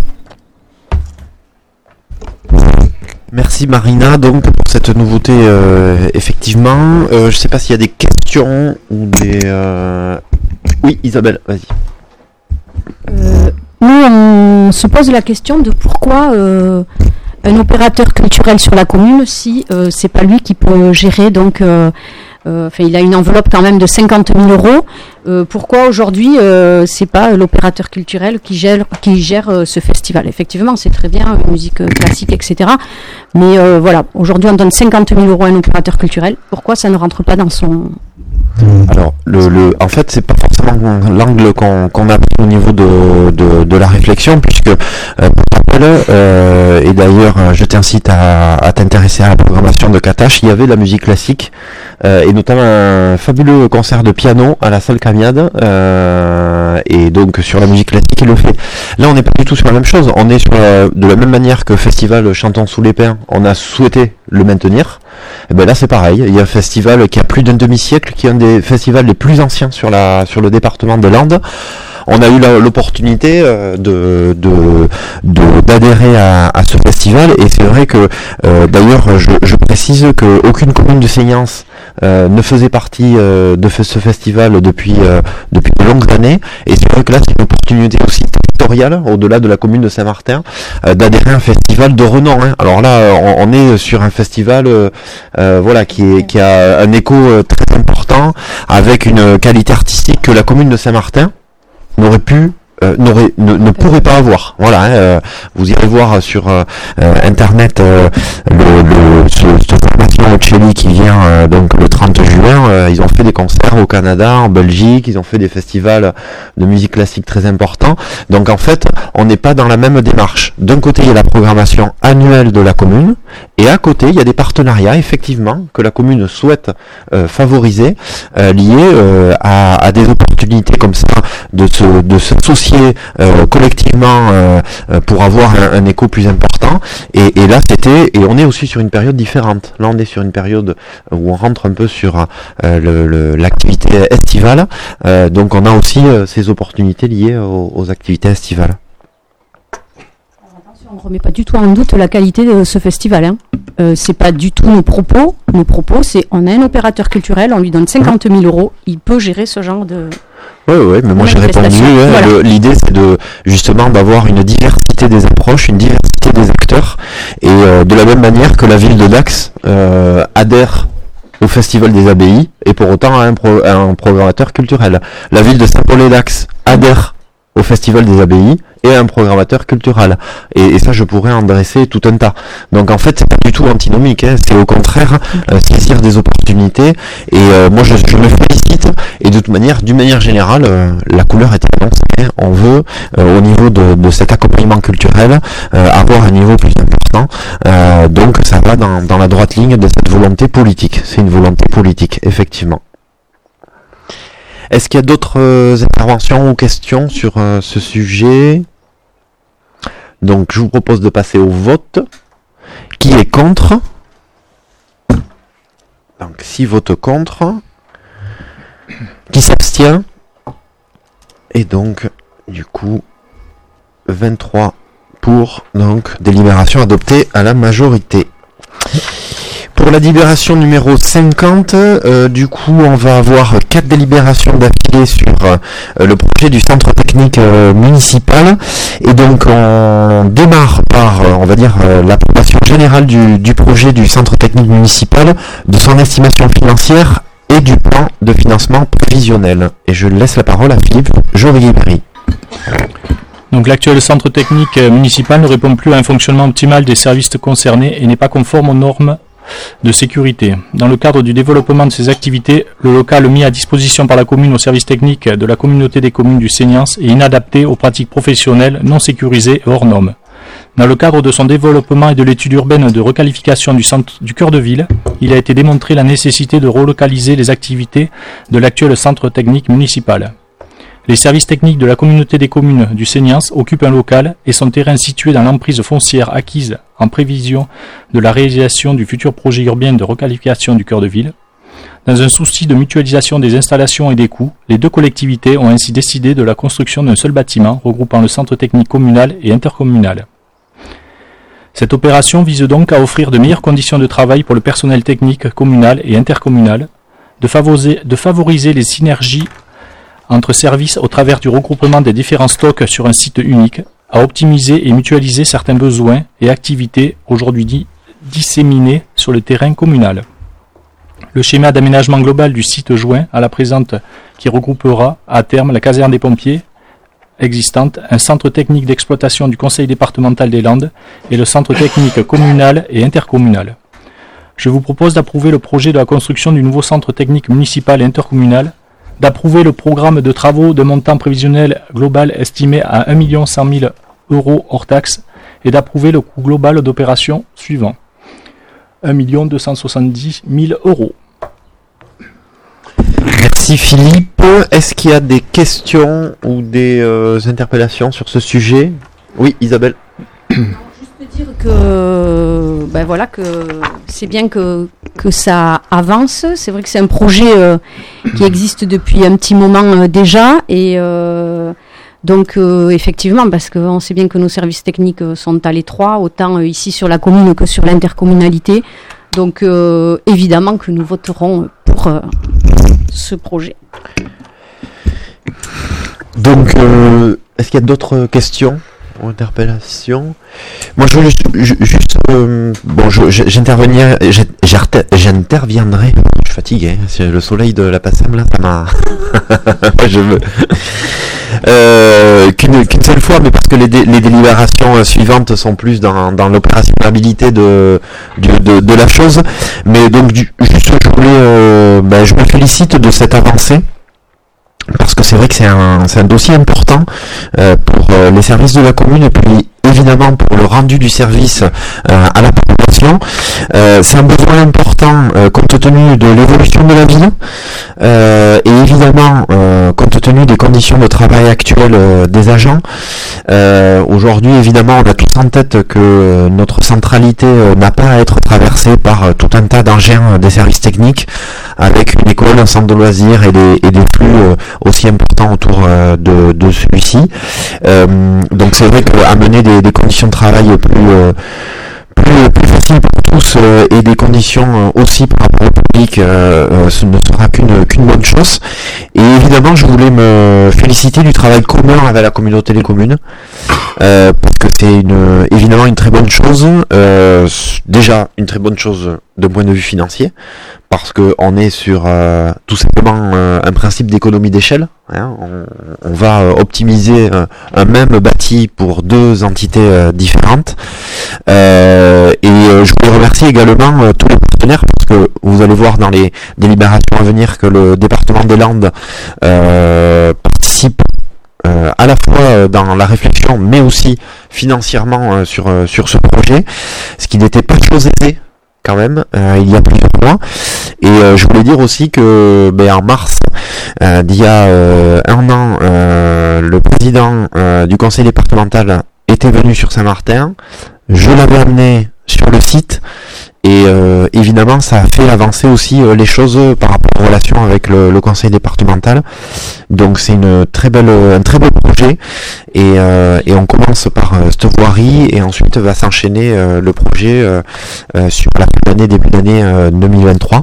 Merci Marina donc pour cette nouveauté euh, effectivement. Euh, je ne sais pas s'il y a des questions ou des... Euh... Oui Isabelle, vas-y. Euh, nous on se pose la question de pourquoi euh, un opérateur culturel sur la commune si euh, c'est pas lui qui peut gérer donc... Euh, Euh, enfin, il a une enveloppe quand même de cinquante mille euros. Euh, pourquoi aujourd'hui euh, c'est pas l'opérateur culturel qui gère, qui gère euh, ce festival? Effectivement, c'est très bien, musique classique, et cetera. Mais euh, voilà, aujourd'hui on donne cinquante mille euros à un opérateur culturel. Pourquoi ça ne rentre pas dans son... Alors, le, le, en fait, c'est pas forcément l'angle qu'on qu'on a pris au niveau de, de, de la réflexion, puisque, euh, pour rappel, euh, et d'ailleurs, je t'incite à, à t'intéresser à la programmation de Katash, il y avait de la musique classique, euh, et notamment un fabuleux concert de piano à la salle Camiade, euh, et donc sur la musique classique, il le fait. Là, on n'est pas du tout sur la même chose, on est sur la, de la même manière que Festival Chantons sous les pins, on a souhaité le maintenir. Et ben là c'est pareil, il y a un festival qui a plus d'un demi-siècle, qui est un des festivals les plus anciens sur la sur le département des Landes. on a eu la, l'opportunité euh, de, de, de d'adhérer à, à ce festival, et c'est vrai que euh, d'ailleurs je, je précise que aucune commune de Seignance euh, ne faisait partie euh, de ce festival depuis euh, depuis de longues années, et c'est vrai que là c'est une opportunité aussi territoriale au-delà de la commune de Saint-Martin euh, d'adhérer à un festival de renom. Hein. Alors là on, on est sur un festival euh, euh, voilà qui est qui a un écho euh, très important, avec une qualité artistique que la commune de Saint-Martin n'aurait pu Euh, n'aurait, ne, ne pourrait pas avoir. Voilà, hein, euh, vous irez voir sur euh, euh, internet euh, le, le, ce, cette formation Ocelli qui vient euh, donc le trente juin. Euh, ils ont fait des concerts au Canada, en Belgique, ils ont fait des festivals de musique classique très importants. Donc en fait, on n'est pas dans la même démarche. D'un côté, il y a la programmation annuelle de la commune, et à côté, il y a des partenariats effectivement que la commune souhaite euh, favoriser, euh, liés euh, à, à des opportunités comme ça de se de s'associer Euh, collectivement euh, euh, pour avoir un, un écho plus important, et, et là c'était, et on est aussi sur une période différente. Là on est sur une période où on rentre un peu sur euh, le, le, l'activité estivale, euh, donc on a aussi euh, ces opportunités liées aux, aux activités estivales. On ne remet pas du tout en doute la qualité de ce festival. Hein. Euh, c'est pas du tout nos propos. Nos propos, c'est on a un opérateur culturel, on lui donne cinquante mille euros, il peut gérer ce genre de. Oui, oui, mais moi j'ai répondu. Hein, voilà. le, l'idée c'est de justement d'avoir une diversité des approches, une diversité des acteurs, et euh, de la même manière que la ville de Dax euh, adhère au Festival des Abbayes, et pour autant à un, pro, à un programmateur culturel. La ville de Saint-Paul-et-Dax adhère au Festival des Abbayes et un programmateur culturel. Et, et ça, je pourrais en dresser tout un tas. Donc en fait, c'est pas du tout antinomique, hein. C'est au contraire euh, saisir des opportunités. Et euh, moi, je, je me félicite. Et de toute manière, d'une manière générale, euh, la couleur est annoncée. Hein. On veut, euh, au niveau de, de cet accompagnement culturel, euh, avoir un niveau plus important. Euh, donc ça va dans, dans la droite ligne de cette volonté politique. C'est une volonté politique, effectivement. Est-ce qu'il y a d'autres euh, interventions ou questions sur euh, ce sujet? Donc je vous propose de passer au vote. Qui est contre? Donc six votes contre. Qui s'abstient? Et donc, du coup, vingt-trois pour, donc, délibération adoptée à la majorité. Pour la délibération numéro cinquante, euh, du coup, on va avoir quatre délibérations d'affilée sur euh, le projet du centre technique euh, municipal. Et donc, on démarre par, euh, on va dire, euh, l'approbation générale du, du projet du centre technique municipal, de son estimation financière et du plan de financement prévisionnel. Et je laisse la parole à Philippe Jorillier-Berry. Donc l'actuel centre technique municipal ne répond plus à un fonctionnement optimal des services concernés et n'est pas conforme aux normes de sécurité. Dans le cadre du développement de ces activités, le local mis à disposition par la commune au service technique de la communauté des communes du Seignance est inadapté aux pratiques professionnelles non sécurisées et hors normes. Dans le cadre de son développement et de l'étude urbaine de requalification du centre du cœur de ville, il a été démontré la nécessité de relocaliser les activités de l'actuel centre technique municipal. Les services techniques de la communauté des communes du Seignance occupent un local et son terrain situé dans l'emprise foncière acquise en prévision de la réalisation du futur projet urbain de requalification du cœur de ville. Dans un souci de mutualisation des installations et des coûts, les deux collectivités ont ainsi décidé de la construction d'un seul bâtiment regroupant le centre technique communal et intercommunal. Cette opération vise donc à offrir de meilleures conditions de travail pour le personnel technique communal et intercommunal, de favoriser, de favoriser les synergies entre services au travers du regroupement des différents stocks sur un site unique, à optimiser et mutualiser certains besoins et activités aujourd'hui dits disséminés sur le terrain communal. Le schéma d'aménagement global du site joint à la présente qui regroupera à terme la caserne des pompiers existante, un centre technique d'exploitation du conseil départemental des Landes et le centre technique communal et intercommunal. Je vous propose d'approuver le projet de la construction du nouveau centre technique municipal et intercommunal, d'approuver le programme de travaux de montant prévisionnel global estimé à un million cent mille euros hors taxes et d'approuver le coût global d'opération suivant. un million deux cent soixante-dix mille euros. Merci Philippe. Est-ce qu'il y a des questions ou des euh, interpellations sur ce sujet? Oui, Isabelle. Juste dire que, ben voilà, que c'est bien que, que ça avance. C'est vrai que c'est un projet euh, qui existe depuis un petit moment euh, déjà. Et euh, Donc euh, effectivement, parce qu'on sait bien que nos services techniques euh, sont à l'étroit, autant euh, ici sur la commune que sur l'intercommunalité. Donc euh, évidemment que nous voterons pour euh, ce projet. Donc, euh, est-ce qu'il y a d'autres questions ou interpellations? Moi, je voulais ju- juste... euh, bon, je- je- j'intervenir, j'ai- j'arte- j'interviendrai... Je suis fatigué, hein, c'est le soleil de la Passem, là, ça m'a... je veux... Euh, qu'une, qu'une seule fois, mais parce que les, dé- les délibérations euh, suivantes sont plus dans, dans l'opérationnalité de, du- de, de la chose. Mais donc, du, juste, je voulais... euh, ben, je me félicite de cette avancée. Parce que c'est vrai que c'est un, c'est un dossier important euh, pour euh, les services de la commune et puis évidemment pour le rendu du service euh, à la population. Euh, c'est un besoin important euh, compte tenu de l'évolution de la ville euh, et évidemment euh, compte tenu des conditions de travail actuelles euh, des agents. Euh, aujourd'hui, évidemment, on a tous en tête que euh, notre centralité euh, n'a pas à être traversée par euh, tout un tas d'engins euh, des services techniques avec une école, un centre de loisirs et des, et des flux euh, aussi importants autour euh, de, de celui-ci. Euh, donc c'est vrai qu'amener des, des conditions de travail plus, euh, plus, plus faciles pour tous euh, et des conditions euh, aussi par rapport au public, euh, euh, ce ne sera qu'une, qu'une bonne chose. Et évidemment, je voulais me féliciter du travail commun avec la communauté des communes, euh, parce que c'est une, évidemment une très bonne chose, euh, déjà une très bonne chose d'un point de vue financier, parce que on est sur euh, tout simplement euh, un principe d'économie d'échelle. Hein, on, on va euh, optimiser euh, un même bâti pour deux entités euh, différentes. Euh, et euh, je voulais remercier également euh, tous les partenaires, parce que vous allez voir dans les délibérations à venir que le département des Landes euh, participe Euh, à la fois euh, dans la réflexion mais aussi financièrement euh, sur, euh, sur ce projet, ce qui n'était pas chose aisée quand même euh, il y a plusieurs mois. Et euh, je voulais dire aussi que ben, en mars euh, d'il y a euh, un an euh, le président euh, du conseil départemental était venu sur Saint-Martin, je l'avais amené sur le site. Et euh, évidemment, ça a fait avancer aussi euh, les choses par rapport aux relations avec le, le conseil départemental. Donc c'est une très belle, un très beau projet. Et, euh, et on commence par euh, cette voirie et ensuite va s'enchaîner euh, le projet euh, euh, sur la fin d'année, début d'année euh, deux mille vingt-trois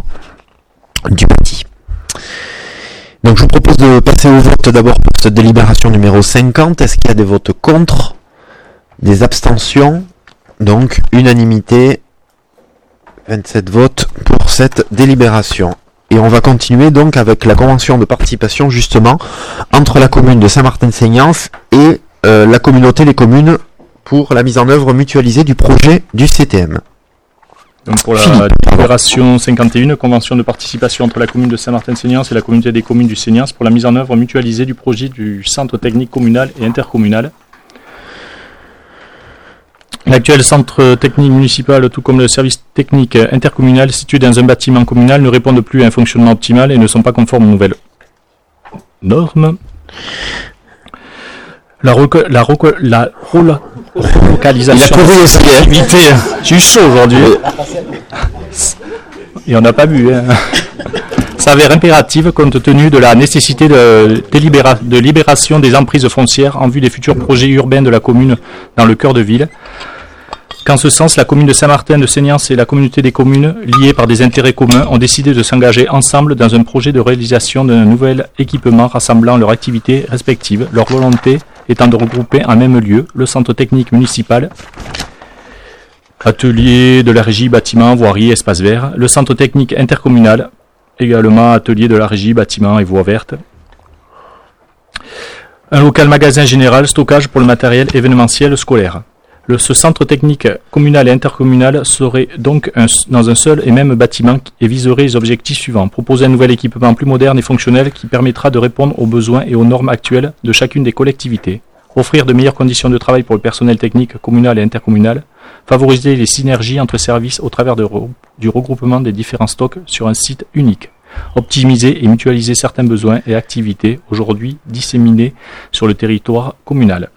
du bâti. Donc je vous propose de passer au vote d'abord pour cette délibération numéro cinquante. Est-ce qu'il y a des votes contre? Des abstentions? Donc unanimité. vingt-sept votes pour cette délibération. Et on va continuer donc avec la convention de participation justement entre la commune de Saint-Martin-de-Seignances et euh, la communauté des communes pour la mise en œuvre mutualisée du projet du C T M. Donc pour la Philippe, délibération cinquante et un, convention de participation entre la commune de Saint-Martin-de-Seignances et la communauté des communes du Seignances pour la mise en œuvre mutualisée du projet du centre technique communal et intercommunal. L'actuel centre technique municipal, tout comme le service technique intercommunal situé dans un bâtiment communal, ne répondent plus à un fonctionnement optimal et ne sont pas conformes aux nouvelles normes. La, reco- la, reco- la relo- relocalisation de l'activité, j'ai eu chaud aujourd'hui, et on n'a pas bu, hein. S'avère impérative compte tenu de la nécessité de, délibéra- de libération des emprises foncières en vue des futurs projets urbains de la commune dans le cœur de ville. Qu'en ce sens, la commune de Saint-Martin-de-Seignances et la communauté des communes, liées par des intérêts communs, ont décidé de s'engager ensemble dans un projet de réalisation d'un nouvel équipement rassemblant leurs activités respectives, leur volonté étant de regrouper en même lieu le centre technique municipal, atelier de la régie bâtiment, voirie, espace vert, le centre technique intercommunal, également atelier de la régie bâtiment et voies vertes, un local magasin général, stockage pour le matériel événementiel scolaire. Le, ce centre technique communal et intercommunal serait donc un, dans un seul et même bâtiment et viserait les objectifs suivants. Proposer un nouvel équipement plus moderne et fonctionnel qui permettra de répondre aux besoins et aux normes actuelles de chacune des collectivités. Offrir de meilleures conditions de travail pour le personnel technique communal et intercommunal. Favoriser les synergies entre services au travers de, du regroupement des différents stocks sur un site unique. Optimiser et mutualiser certains besoins et activités aujourd'hui disséminés sur le territoire communal.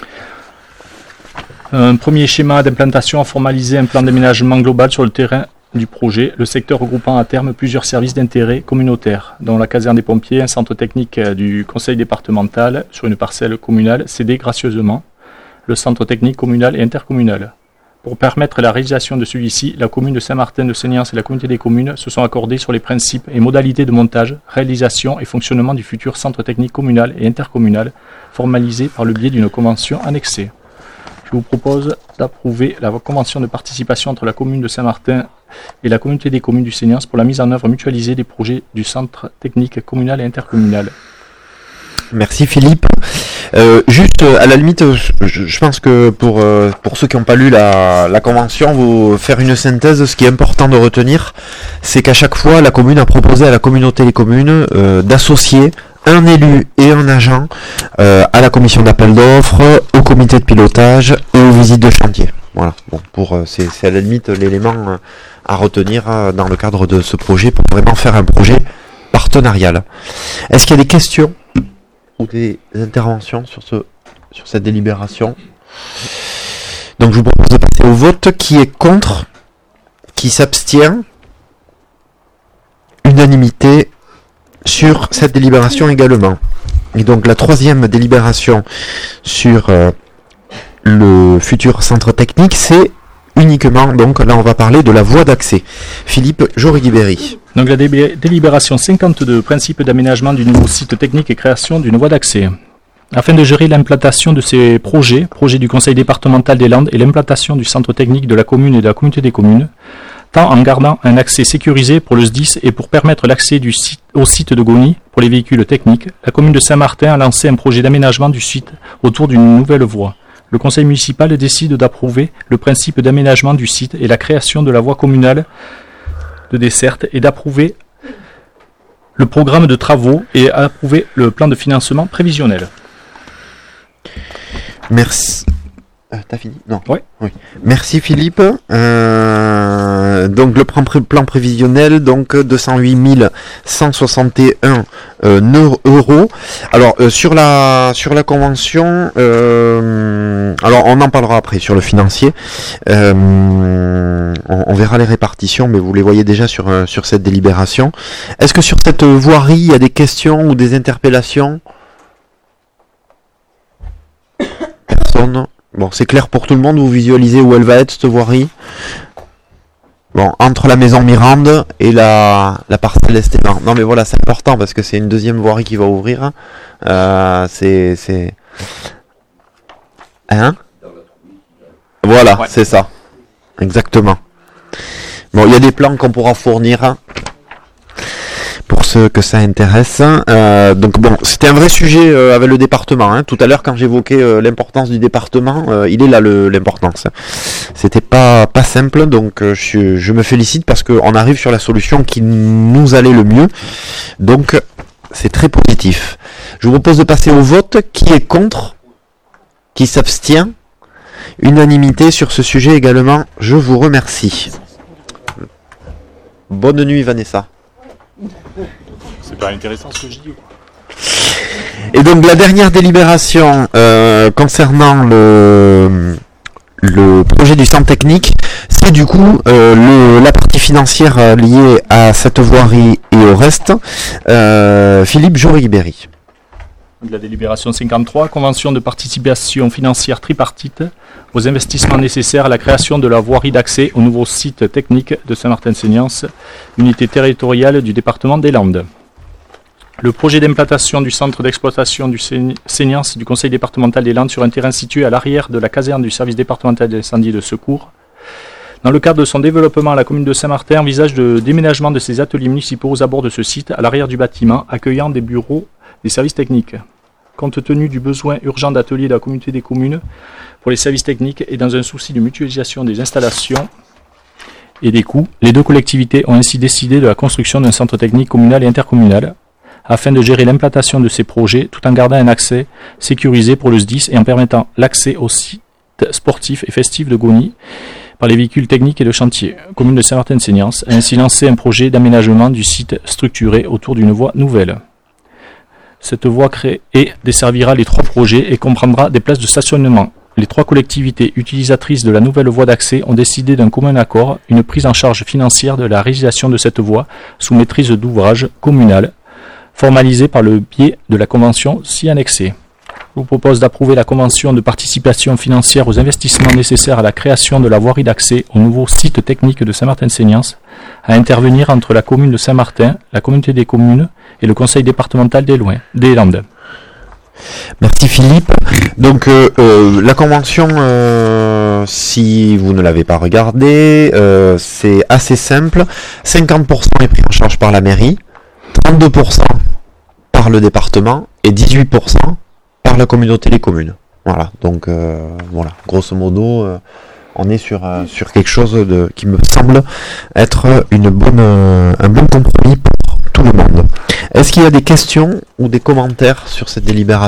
Un premier schéma d'implantation a formalisé un plan d'aménagement global sur le terrain du projet, le secteur regroupant à terme plusieurs services d'intérêt communautaire, dont la caserne des pompiers, un centre technique du conseil départemental sur une parcelle communale cédée gracieusement, le centre technique communal et intercommunal. Pour permettre la réalisation de celui-ci, la commune de Saint-Martin-de-Seignance et la communauté des communes se sont accordées sur les principes et modalités de montage, réalisation et fonctionnement du futur centre technique communal et intercommunal, formalisé par le biais d'une convention annexée. Je vous propose d'approuver la convention de participation entre la commune de Saint-Martin et la communauté des communes du Seignance pour la mise en œuvre mutualisée des projets du centre technique communal et intercommunal. Merci Philippe. Euh, juste à la limite, je, je pense que pour, euh, pour ceux qui n'ont pas lu la, la convention, vous faire une synthèse, ce qui est important de retenir, c'est qu'à chaque fois, la commune a proposé à la communauté des communes euh, d'associer un élu et un agent euh, à la commission d'appel d'offres, au comité de pilotage et aux visites de chantier. Voilà. Bon, pour euh, c'est, c'est à la limite l'élément euh, à retenir euh, dans le cadre de ce projet pour vraiment faire un projet partenarial. Est-ce qu'il y a des questions ou des interventions sur ce sur cette délibération? Donc je vous propose de passer au vote. Qui est contre? Qui s'abstient? Unanimité sur cette délibération également. Et donc la troisième délibération sur euh, le futur centre technique, c'est uniquement, donc là on va parler de la voie d'accès. Philippe Jorigui-Berry. Donc la délibé- délibération cinquante-deux, principe d'aménagement du nouveau site technique et création d'une voie d'accès. Afin de gérer l'implantation de ces projets, projet du conseil départemental des Landes et l'implantation du centre technique de la commune et de la communauté des communes, tant en gardant un accès sécurisé pour le S D I S et pour permettre l'accès du site, au site de Gony pour les véhicules techniques, la commune de Saint-Martin a lancé un projet d'aménagement du site autour d'une nouvelle voie. Le conseil municipal décide d'approuver le principe d'aménagement du site et la création de la voie communale de desserte et d'approuver le programme de travaux et approuver le plan de financement prévisionnel. Merci. Euh, t'as fini? Non. Ouais. Oui. Merci Philippe. Euh, donc le plan, pré- plan prévisionnel, donc deux cent huit mille cent soixante et un euh, euros. Alors euh, sur la sur la convention, euh, alors on en parlera après sur le financier. Euh, on, on verra les répartitions, mais vous les voyez déjà sur euh, sur cette délibération. Est-ce que sur cette voirie il y a des questions ou des interpellations? Personne. Bon, c'est clair pour tout le monde, vous visualisez où elle va être, cette voirie. Bon, entre la maison Mirande et la, la parcelle Esteban. Non mais voilà, c'est important parce que c'est une deuxième voirie qui va ouvrir. Euh, c'est... c'est... Hein? Voilà, ouais. C'est ça. Exactement. Bon, il y a des plans qu'on pourra fournir pour ceux que ça intéresse. Euh, donc bon, c'était un vrai sujet euh, avec le département. Hein. Tout à l'heure, quand j'évoquais euh, l'importance du département, euh, il est là le, l'importance. C'était pas pas simple, donc euh, je, je me félicite parce qu'on arrive sur la solution qui nous allait le mieux. Donc c'est très positif. Je vous propose de passer au vote. Qui est contre? Qui s'abstient? Unanimité sur ce sujet également. Je vous remercie. Bonne nuit Vanessa. C'est pas intéressant ce que je dis. Et donc la dernière délibération euh, concernant le le projet du centre technique, c'est du coup euh, le, la partie financière euh, liée à cette voirie et au reste. Euh, Philippe Jorigui-Berry. De la délibération cinquante-trois, convention de participation financière tripartite aux investissements nécessaires à la création de la voirie d'accès au nouveau site technique de Saint-Martin-Seignance, unité territoriale du département des Landes. Le projet d'implantation du centre d'exploitation du Seignance du conseil départemental des Landes sur un terrain situé à l'arrière de la caserne du service départemental d'incendie et de secours. Dans le cadre de son développement, la commune de Saint-Martin envisage le déménagement de ses ateliers municipaux aux abords de ce site, à l'arrière du bâtiment, accueillant des bureaux des services techniques. Compte tenu du besoin urgent d'ateliers de la communauté des communes pour les services techniques et dans un souci de mutualisation des installations et des coûts, les deux collectivités ont ainsi décidé de la construction d'un centre technique communal et intercommunal afin de gérer l'implantation de ces projets tout en gardant un accès sécurisé pour le S D I S et en permettant l'accès aux sites sportifs et festifs de Gony par les véhicules techniques et de chantier. La commune de Saint-Martin-de-Seignance a ainsi lancé un projet d'aménagement du site structuré autour d'une voie nouvelle. Cette voie créée desservira les trois projets et comprendra des places de stationnement les trois collectivités utilisatrices de la nouvelle voie d'accès ont décidé d'un commun accord une prise en charge financière de la réalisation de cette voie sous maîtrise d'ouvrage communale, formalisée par le biais de la convention ci annexée. Je vous propose d'approuver la convention de participation financière aux investissements nécessaires à la création de la voirie d'accès au nouveau site technique de Saint-Martin-Seignances, à intervenir entre la commune de Saint-Martin, la communauté des communes et le conseil départemental des, Loin, des Landes. Merci Philippe. Donc euh, euh, la convention, euh, si vous ne l'avez pas regardée, euh, c'est assez simple. cinquante pour cent est pris en charge par la mairie, trente-deux pour cent par le département et dix-huit pour cent par la communauté des communes. Voilà, donc euh, voilà, grosso modo, euh, on est sur, euh, sur quelque chose de, qui me semble être une bonne, euh, un bon compromis pour tout le monde. Est-ce qu'il y a des questions ou des commentaires sur cette délibération ?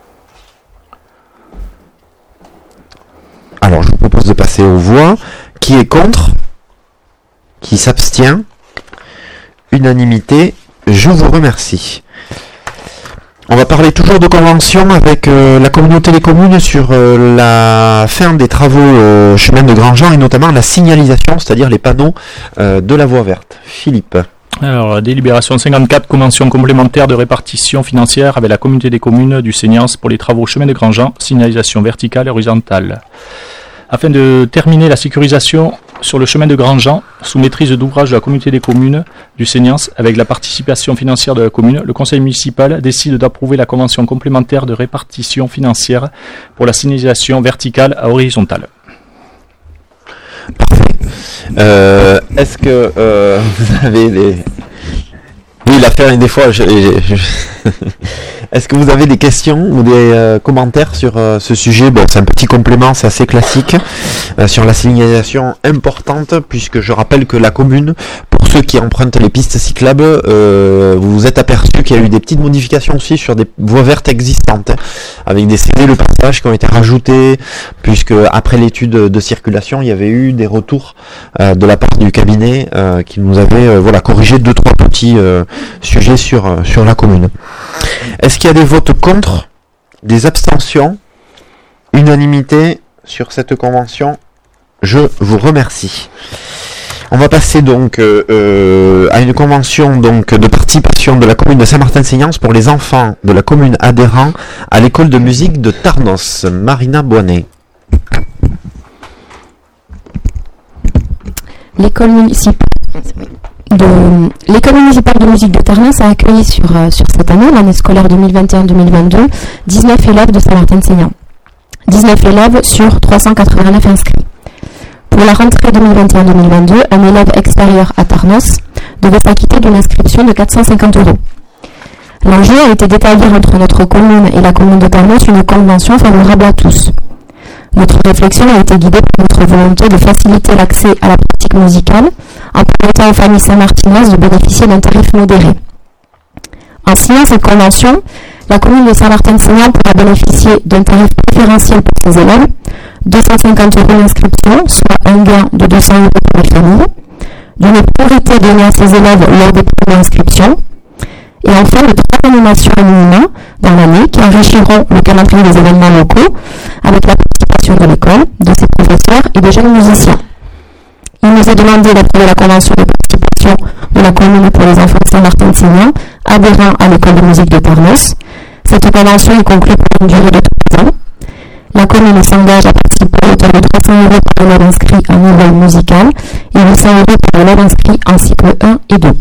Alors, je vous propose de passer aux voix. Qui est contre ? Qui s'abstient ? Unanimité. Je vous remercie. On va parler toujours de convention avec euh, la communauté des communes sur euh, la fin des travaux euh, chemin de Grandjean et notamment la signalisation, c'est-à-dire les panneaux euh, de la voie verte. Philippe. Alors, délibération cinquante-quatre, convention complémentaire de répartition financière avec la communauté des communes du Seignances pour les travaux chemin de Grandjean, signalisation verticale et horizontale. Afin de terminer la sécurisation sur le chemin de Grandjean, sous maîtrise d'ouvrage de la communauté des communes du Seignances, avec la participation financière de la commune, le conseil municipal décide d'approuver la convention complémentaire de répartition financière pour la signalisation verticale à horizontale. Parfait. Euh, est-ce que euh, vous avez des... Oui, l'affaire, des fois, je, je, je... est-ce que vous avez des questions ou des euh, commentaires sur euh, ce sujet ? Bon, c'est un petit complément, c'est assez classique, euh, sur la signalisation importante, puisque je rappelle que la commune, pour ceux qui empruntent les pistes cyclables, euh, vous vous êtes aperçu qu'il y a eu des petites modifications aussi sur des voies vertes existantes, hein, avec des C D le passage qui ont été rajoutés, puisque après l'étude de circulation, il y avait eu des retours euh, de la part du cabinet euh, qui nous avait euh, voilà, corrigé deux, trois petits euh, sujets sur, euh, sur la commune. Est-ce qu'il y a des votes contre, des abstentions, unanimité sur cette convention ? Je vous remercie. On va passer donc euh, euh, à une convention donc de participation de la commune de Saint-Martin-Seignances pour les enfants de la commune adhérant à l'école de musique de Tarnos. Marina Boinet. L'école municipale de, l'école municipale de musique de Tarnos a accueilli sur, euh, sur cette année, l'année scolaire deux mille vingt et un deux mille vingt-deux, dix-neuf élèves de Saint-Martin-Seignances. dix-neuf élèves sur trois cent quatre-vingt-neuf inscrits. Pour la rentrée deux mille vingt et un deux mille vingt-deux, un élève extérieur à Tarnos devait s'acquitter d'une inscription de quatre cent cinquante euros. L'enjeu a été d'établir entre notre commune et la commune de Tarnos une convention favorable à tous. Notre réflexion a été guidée par notre volonté de faciliter l'accès à la pratique musicale en permettant aux familles saint-martinoises de bénéficier d'un tarif modéré. En signant cette convention, la commune de Saint-Martin-Seignances pourra bénéficier d'un tarif préférentiel pour ses élèves, deux cent cinquante euros d'inscription, soit un gain de deux cents euros pour les familles, d'une priorité donnée à ses élèves lors des premières inscriptions, et enfin de trois animations à minima dans l'année qui enrichiront le calendrier des événements locaux avec la participation de l'école, de ses professeurs et des jeunes musiciens. Il nous est demandé d'approuver la convention de participation de la commune pour les enfants de Saint-Martin-Seignances adhérant à l'école de musique de Tarnos. Cette convention est conclue pour une durée de trois ans. La commune s'engage à participer à hauteur de trois cents euros par élève inscrit en niveau musical et huit cents euros par élève inscrit en cycle un et deux.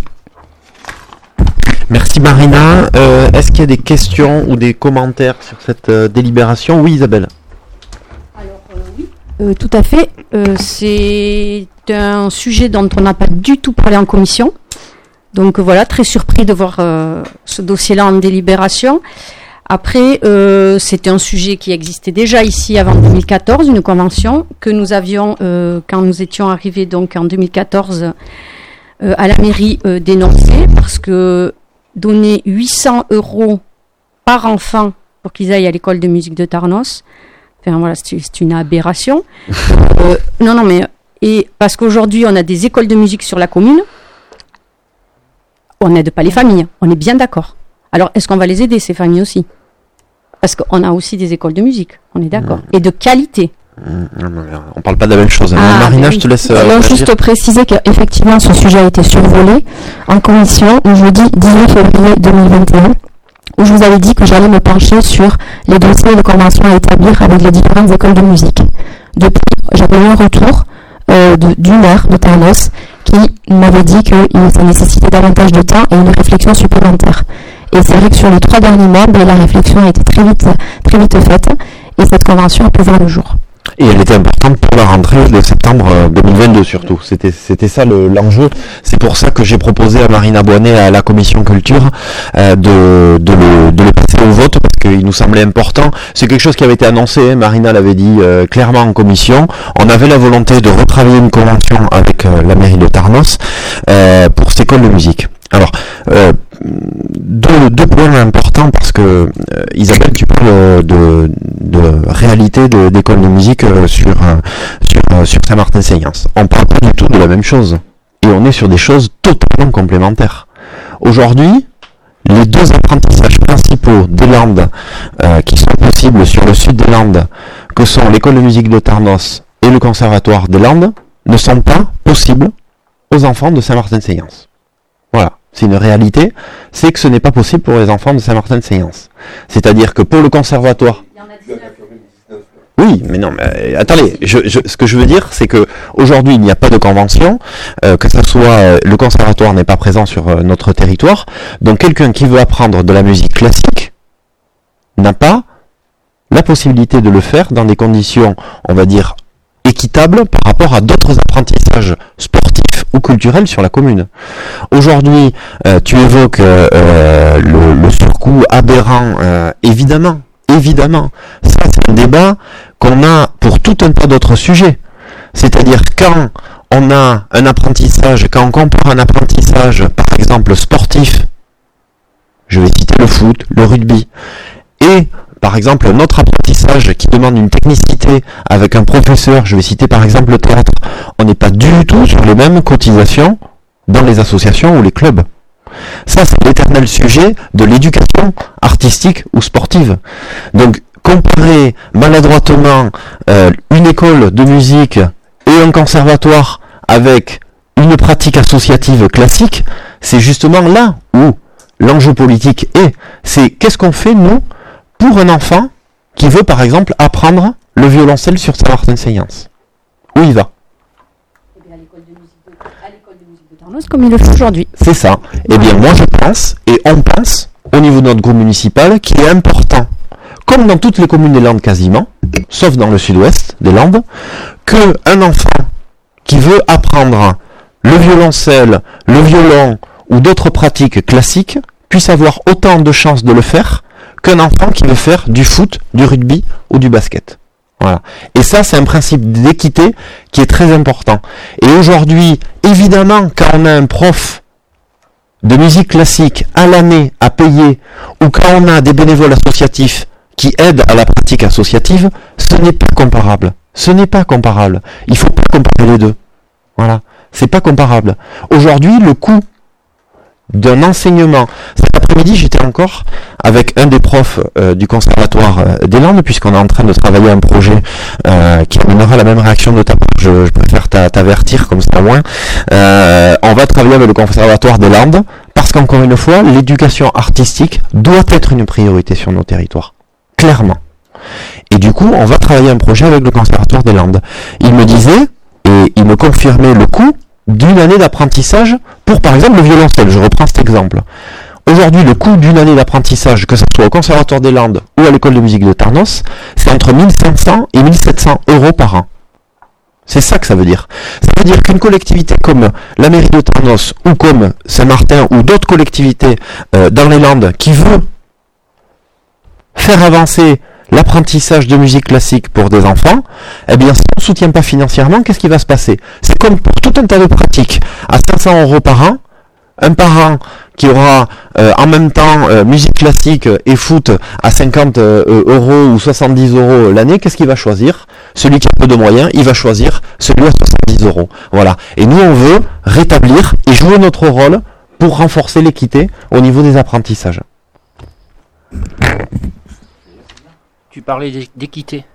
Merci Marina. Euh, est-ce qu'il y a des questions ou des commentaires sur cette euh, délibération ? Oui Isabelle. Alors euh, oui. Euh, tout à fait. Euh, c'est un sujet dont on n'a pas du tout parlé en commission. Donc euh, voilà, très surpris de voir euh, ce dossier-là en délibération. Après, euh, c'était un sujet qui existait déjà ici avant deux mille quatorze, une convention que nous avions, euh, quand nous étions arrivés donc en deux mille quatorze euh, à la mairie, euh, dénoncée, parce que donner huit cents euros par enfant pour qu'ils aillent à l'école de musique de Tarnos, enfin voilà, c'est, c'est une aberration. Euh, non, non, mais et parce qu'aujourd'hui, on a des écoles de musique sur la commune, on n'aide pas les familles, on est bien d'accord. Alors, est-ce qu'on va les aider, ces familles aussi ? Parce qu'on a aussi des écoles de musique, on est d'accord, et de qualité. On parle pas de la même chose. Ah, Marina, oui. je te laisse. Alors, Euh, juste dire. préciser qu'effectivement, ce sujet a été survolé en commission le jeudi dix-huit février deux mille vingt et un, où je vous avais dit que j'allais me pencher sur les dossiers de conventions à établir avec les différentes écoles de musique. Depuis, j'avais eu un retour euh, de, du maire de Tarnos qui m'avait dit que il, ça nécessitait davantage de temps et une réflexion supplémentaire. Et c'est vrai que sur les trois derniers mois, ben, la réflexion a été très vite, très vite faite et cette convention a pu voir le jour. Et elle était importante pour la rentrée de septembre deux mille vingt-deux surtout. C'était c'était ça le, l'enjeu. C'est pour ça que j'ai proposé à Marina Boinet, à la commission culture, euh, de, de, le, de le passer au vote parce qu'il nous semblait important. C'est quelque chose qui avait été annoncé, hein, Marina l'avait dit euh, clairement en commission. On avait la volonté de retravailler une convention avec euh, la mairie de Tarnos euh, pour cette école de musique. Alors, euh, deux, deux points importants parce que euh, Isabelle, tu parles de, de réalité de, d'école de musique euh, sur, euh, sur, euh, sur Saint-Martin-Seignance. On parle pas du tout de la même chose et on est sur des choses totalement complémentaires. Aujourd'hui, les deux apprentissages principaux des Landes euh, qui sont possibles sur le sud des Landes, que sont l'école de musique de Tarnos et le conservatoire des Landes, ne sont pas possibles aux enfants de Saint-Martin-Seignance. Voilà, c'est une réalité, c'est que ce n'est pas possible pour les enfants de Saint-Martin-de-Seignance. C'est-à-dire que pour le conservatoire... Il y en a dix-neuf. Oui, mais non, mais euh, attendez, je, je, ce que je veux dire, c'est que aujourd'hui il n'y a pas de convention, euh, que ça soit euh, le conservatoire n'est pas présent sur euh, notre territoire, donc quelqu'un qui veut apprendre de la musique classique n'a pas la possibilité de le faire dans des conditions, on va dire, équitables par rapport à d'autres apprentissages sportifs ou culturels sur la commune. Aujourd'hui, euh, tu évoques euh, le, le surcoût aberrant, euh, évidemment, évidemment. Ça, c'est un débat qu'on a pour tout un tas d'autres sujets. C'est-à-dire quand on a un apprentissage, quand on compare un apprentissage, par exemple sportif, je vais citer le foot, le rugby, et par exemple notre apprentissage qui demande une technicité avec un professeur, je vais citer par exemple le théâtre, on n'est pas du tout sur les mêmes cotisations dans les associations ou les clubs. Ça, c'est l'éternel sujet de l'éducation artistique ou sportive. Donc, comparer maladroitement euh, une école de musique et un conservatoire avec une pratique associative classique, c'est justement là où l'enjeu politique est. C'est qu'est-ce qu'on fait, nous, pour un enfant qui veut, par exemple, apprendre le violoncelle sur Saint-Martin-Seignance. Où il va ? Comme il le fait aujourd'hui. C'est ça. Eh bien, moi, je pense, et on pense, au niveau de notre groupe municipal, qu'il est important, comme dans toutes les communes des Landes quasiment, sauf dans le sud-ouest des Landes, qu'un enfant qui veut apprendre le violoncelle, le violon ou d'autres pratiques classiques puisse avoir autant de chances de le faire qu'un enfant qui veut faire du foot, du rugby ou du basket. Voilà. Et ça, c'est un principe d'équité qui est très important. Et aujourd'hui, évidemment, quand on a un prof de musique classique à l'année à payer, ou quand on a des bénévoles associatifs qui aident à la pratique associative, ce n'est pas comparable. Ce n'est pas comparable. Il faut pas comparer les deux. Voilà. C'est pas comparable. Aujourd'hui, le coût d'un enseignement. Cet après-midi, j'étais encore avec un des profs euh, du conservatoire euh, des Landes, puisqu'on est en train de travailler un projet euh, qui amènera la même réaction de ta part. Je, je préfère t'a, t'avertir comme ça au moins. Euh, on va travailler avec le conservatoire des Landes, parce qu'encore une fois, l'éducation artistique doit être une priorité sur nos territoires. Clairement. Et du coup, on va travailler un projet avec le conservatoire des Landes. Il me disait, et il me confirmait le coût d'une année d'apprentissage pour, par exemple, le violoncelle. Je reprends cet exemple. Aujourd'hui, le coût d'une année d'apprentissage, que ce soit au Conservatoire des Landes ou à l'école de musique de Tarnos, c'est entre mille cinq cents et mille sept cents euros par an. C'est ça que ça veut dire. Ça veut dire qu'une collectivité comme la mairie de Tarnos ou comme Saint-Martin ou d'autres collectivités euh, dans les Landes qui veut faire avancer l'apprentissage de musique classique pour des enfants, eh bien, si on ne soutient pas financièrement, qu'est-ce qui va se passer ? C'est comme pour tout un tas de pratiques. À cinq cents euros par an, un parent qui aura euh, en même temps euh, musique classique et foot à cinquante euros ou soixante-dix euros l'année, qu'est-ce qu'il va choisir ? Celui qui a peu de moyens, il va choisir celui à soixante-dix euros. Voilà. Et nous, on veut rétablir et jouer notre rôle pour renforcer l'équité au niveau des apprentissages. tu parlais d'équité.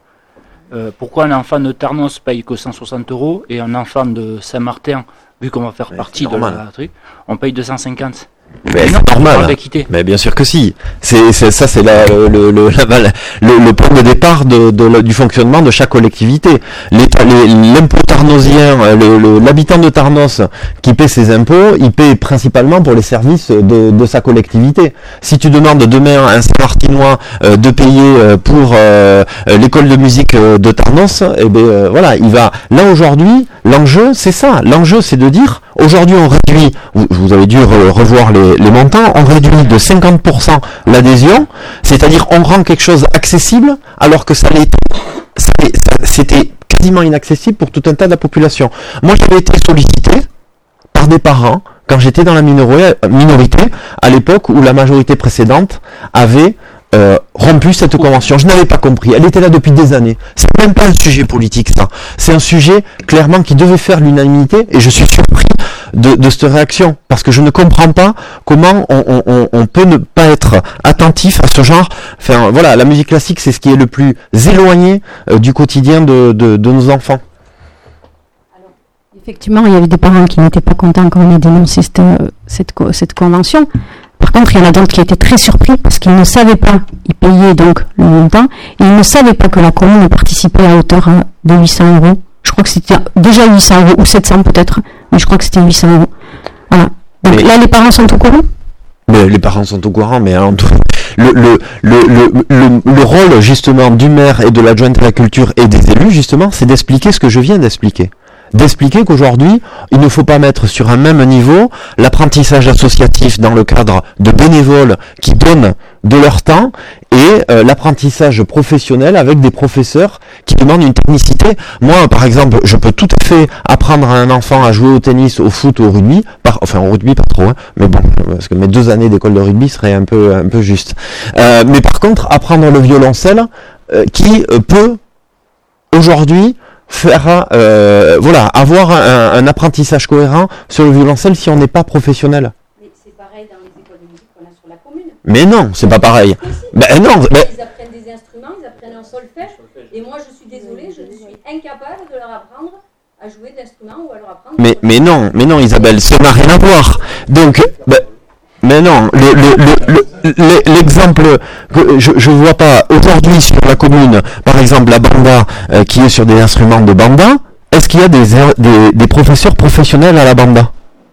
Euh, pourquoi un enfant de Tarnos paye que cent soixante euros et un enfant de Saint-Martin, vu qu'on va faire mais partie de la truc, on paye deux cent cinquante? Mais c'est normal. Mais bien sûr que si. C'est, c'est ça, c'est la, le, le, le, le, le point de départ de, de, de, du fonctionnement de chaque collectivité. L'État, les, l'impôt tarnosien, le, le, l'habitant de Tarnos qui paie ses impôts, il paie principalement pour les services de, de sa collectivité. Si tu demandes demain à un Saint-Martinois euh, de payer euh, pour euh, l'école de musique euh, de Tarnos, eh ben euh, voilà, il va. Là aujourd'hui, l'enjeu, c'est ça. L'enjeu, c'est de dire. Aujourd'hui, on réduit, vous, vous avez dû re- revoir les, les montants, on réduit de cinquante pour cent l'adhésion, c'est-à-dire on rend quelque chose accessible, alors que ça l'était, ça, ça, c'était quasiment inaccessible pour tout un tas de la population. Moi, j'avais été sollicité par des parents, quand j'étais dans la minorité, à l'époque où la majorité précédente avait Euh, rompu cette convention. Je n'avais pas compris. Elle était là depuis des années. C'est même pas un sujet politique, ça. C'est un sujet, clairement, qui devait faire l'unanimité, et je suis surpris de, de cette réaction, parce que je ne comprends pas comment on, on, on peut ne pas être attentif à ce genre. Enfin, voilà, la musique classique, c'est ce qui est le plus éloigné euh, du quotidien de, de, de nos enfants. Alors, effectivement, il y avait des parents qui n'étaient pas contents quand on a dénoncé cette, cette, cette convention. Par contre, il y en a d'autres qui étaient très surpris parce qu'ils ne savaient pas, ils payaient donc le montant, et ils ne savaient pas que la commune participait à hauteur de huit cents euros. Je crois que c'était déjà huit cents euros, ou sept cents peut-être, mais je crois que c'était huit cents euros. Voilà. Donc mais là, les parents sont au courant ? Mais les parents sont au courant, mais en tout... le, le, le, le, le, le rôle justement du maire et de l'adjointe à la culture et des élus, justement, c'est d'expliquer ce que je viens d'expliquer. D'expliquer qu'aujourd'hui, il ne faut pas mettre sur un même niveau l'apprentissage associatif dans le cadre de bénévoles qui donnent de leur temps et euh, l'apprentissage professionnel avec des professeurs qui demandent une technicité. Moi, par exemple, je peux tout à fait apprendre à un enfant à jouer au tennis, au foot ou au rugby, par, enfin au rugby pas trop, hein, mais bon, parce que mes deux années d'école de rugby seraient un peu, un peu justes. Euh, mais par contre, apprendre le violoncelle, euh, qui euh, peut aujourd'hui faire euh, voilà avoir un, un apprentissage cohérent sur le violoncelle si on n'est pas professionnel. Mais c'est pareil dans les écoles de musique qu'on a sur la commune. Mais non, c'est pas pareil. Ben non. Ils Mais... apprennent des instruments, ils apprennent un solfège, et moi je suis désolée, je suis incapable de leur apprendre à jouer d'instruments ou à leur apprendre. Mais mais non, mais non, Isabelle, ça n'a rien à voir. Donc ben, mais non, le, le, le, le, l'exemple que je je vois pas aujourd'hui sur la commune, par exemple la banda euh, qui est sur des instruments de banda, est-ce qu'il y a des des, des professeurs professionnels à la banda?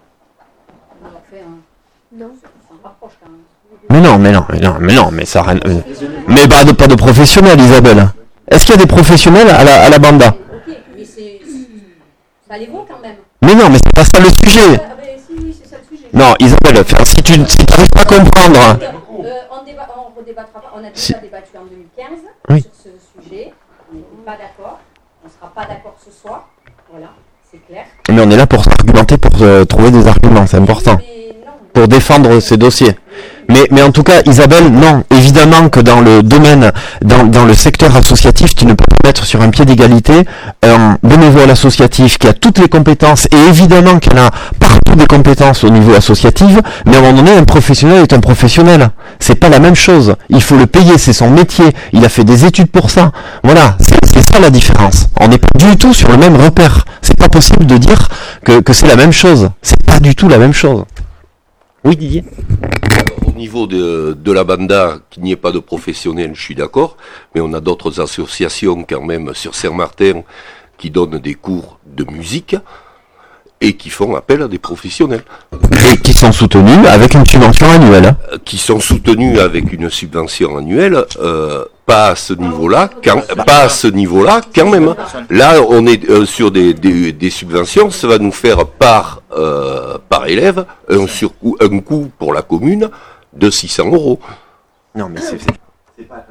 Mais non, mais non, mais non, mais non, mais ça rien. Mais pas de pas de professionnels, Isabelle. Est-ce qu'il y a des professionnels à la à la banda? Ok, mais c'est ça les vaut quand même. Mais non, mais c'est pas ça le sujet. Non, Isabelle, si tu si n'arrives pas à comprendre. Euh, on débat, on redébattra pas. On a déjà si. débattu en deux mille quinze oui. sur ce sujet. On n'était pas d'accord. On ne sera pas d'accord ce soir. Voilà, c'est clair. Mais on est là pour s'argumenter, pour euh, trouver des arguments, c'est important. Oui, non, pour défendre ces dossiers. Mais, mais en tout cas, Isabelle, non. Évidemment que dans le domaine, dans, dans le secteur associatif, tu ne peux pas mettre sur un pied d'égalité un bénévole associatif qui a toutes les compétences, et évidemment qu'elle a partout des compétences au niveau associatif, mais à un moment donné, un professionnel est un professionnel. C'est pas la même chose. Il faut le payer, c'est son métier. Il a fait des études pour ça. Voilà, c'est, c'est ça la différence. On n'est pas du tout sur le même repère. C'est pas possible de dire que, que c'est la même chose. C'est pas du tout la même chose. Oui, Didier. Au niveau de, de la banda, qu'il n'y ait pas de professionnels, je suis d'accord, mais on a d'autres associations quand même sur Saint-Martin qui donnent des cours de musique et qui font appel à des professionnels. Et qui sont soutenus avec une subvention annuelle. Qui sont soutenus avec une subvention annuelle, euh, pas à ce niveau-là, quand, pas à ce niveau-là, quand même. Là, on est euh, sur des, des, des subventions, ça va nous faire par euh, par élève un surcoût, un coût pour la commune de six cents euros. Non, mais c'est, c'est pas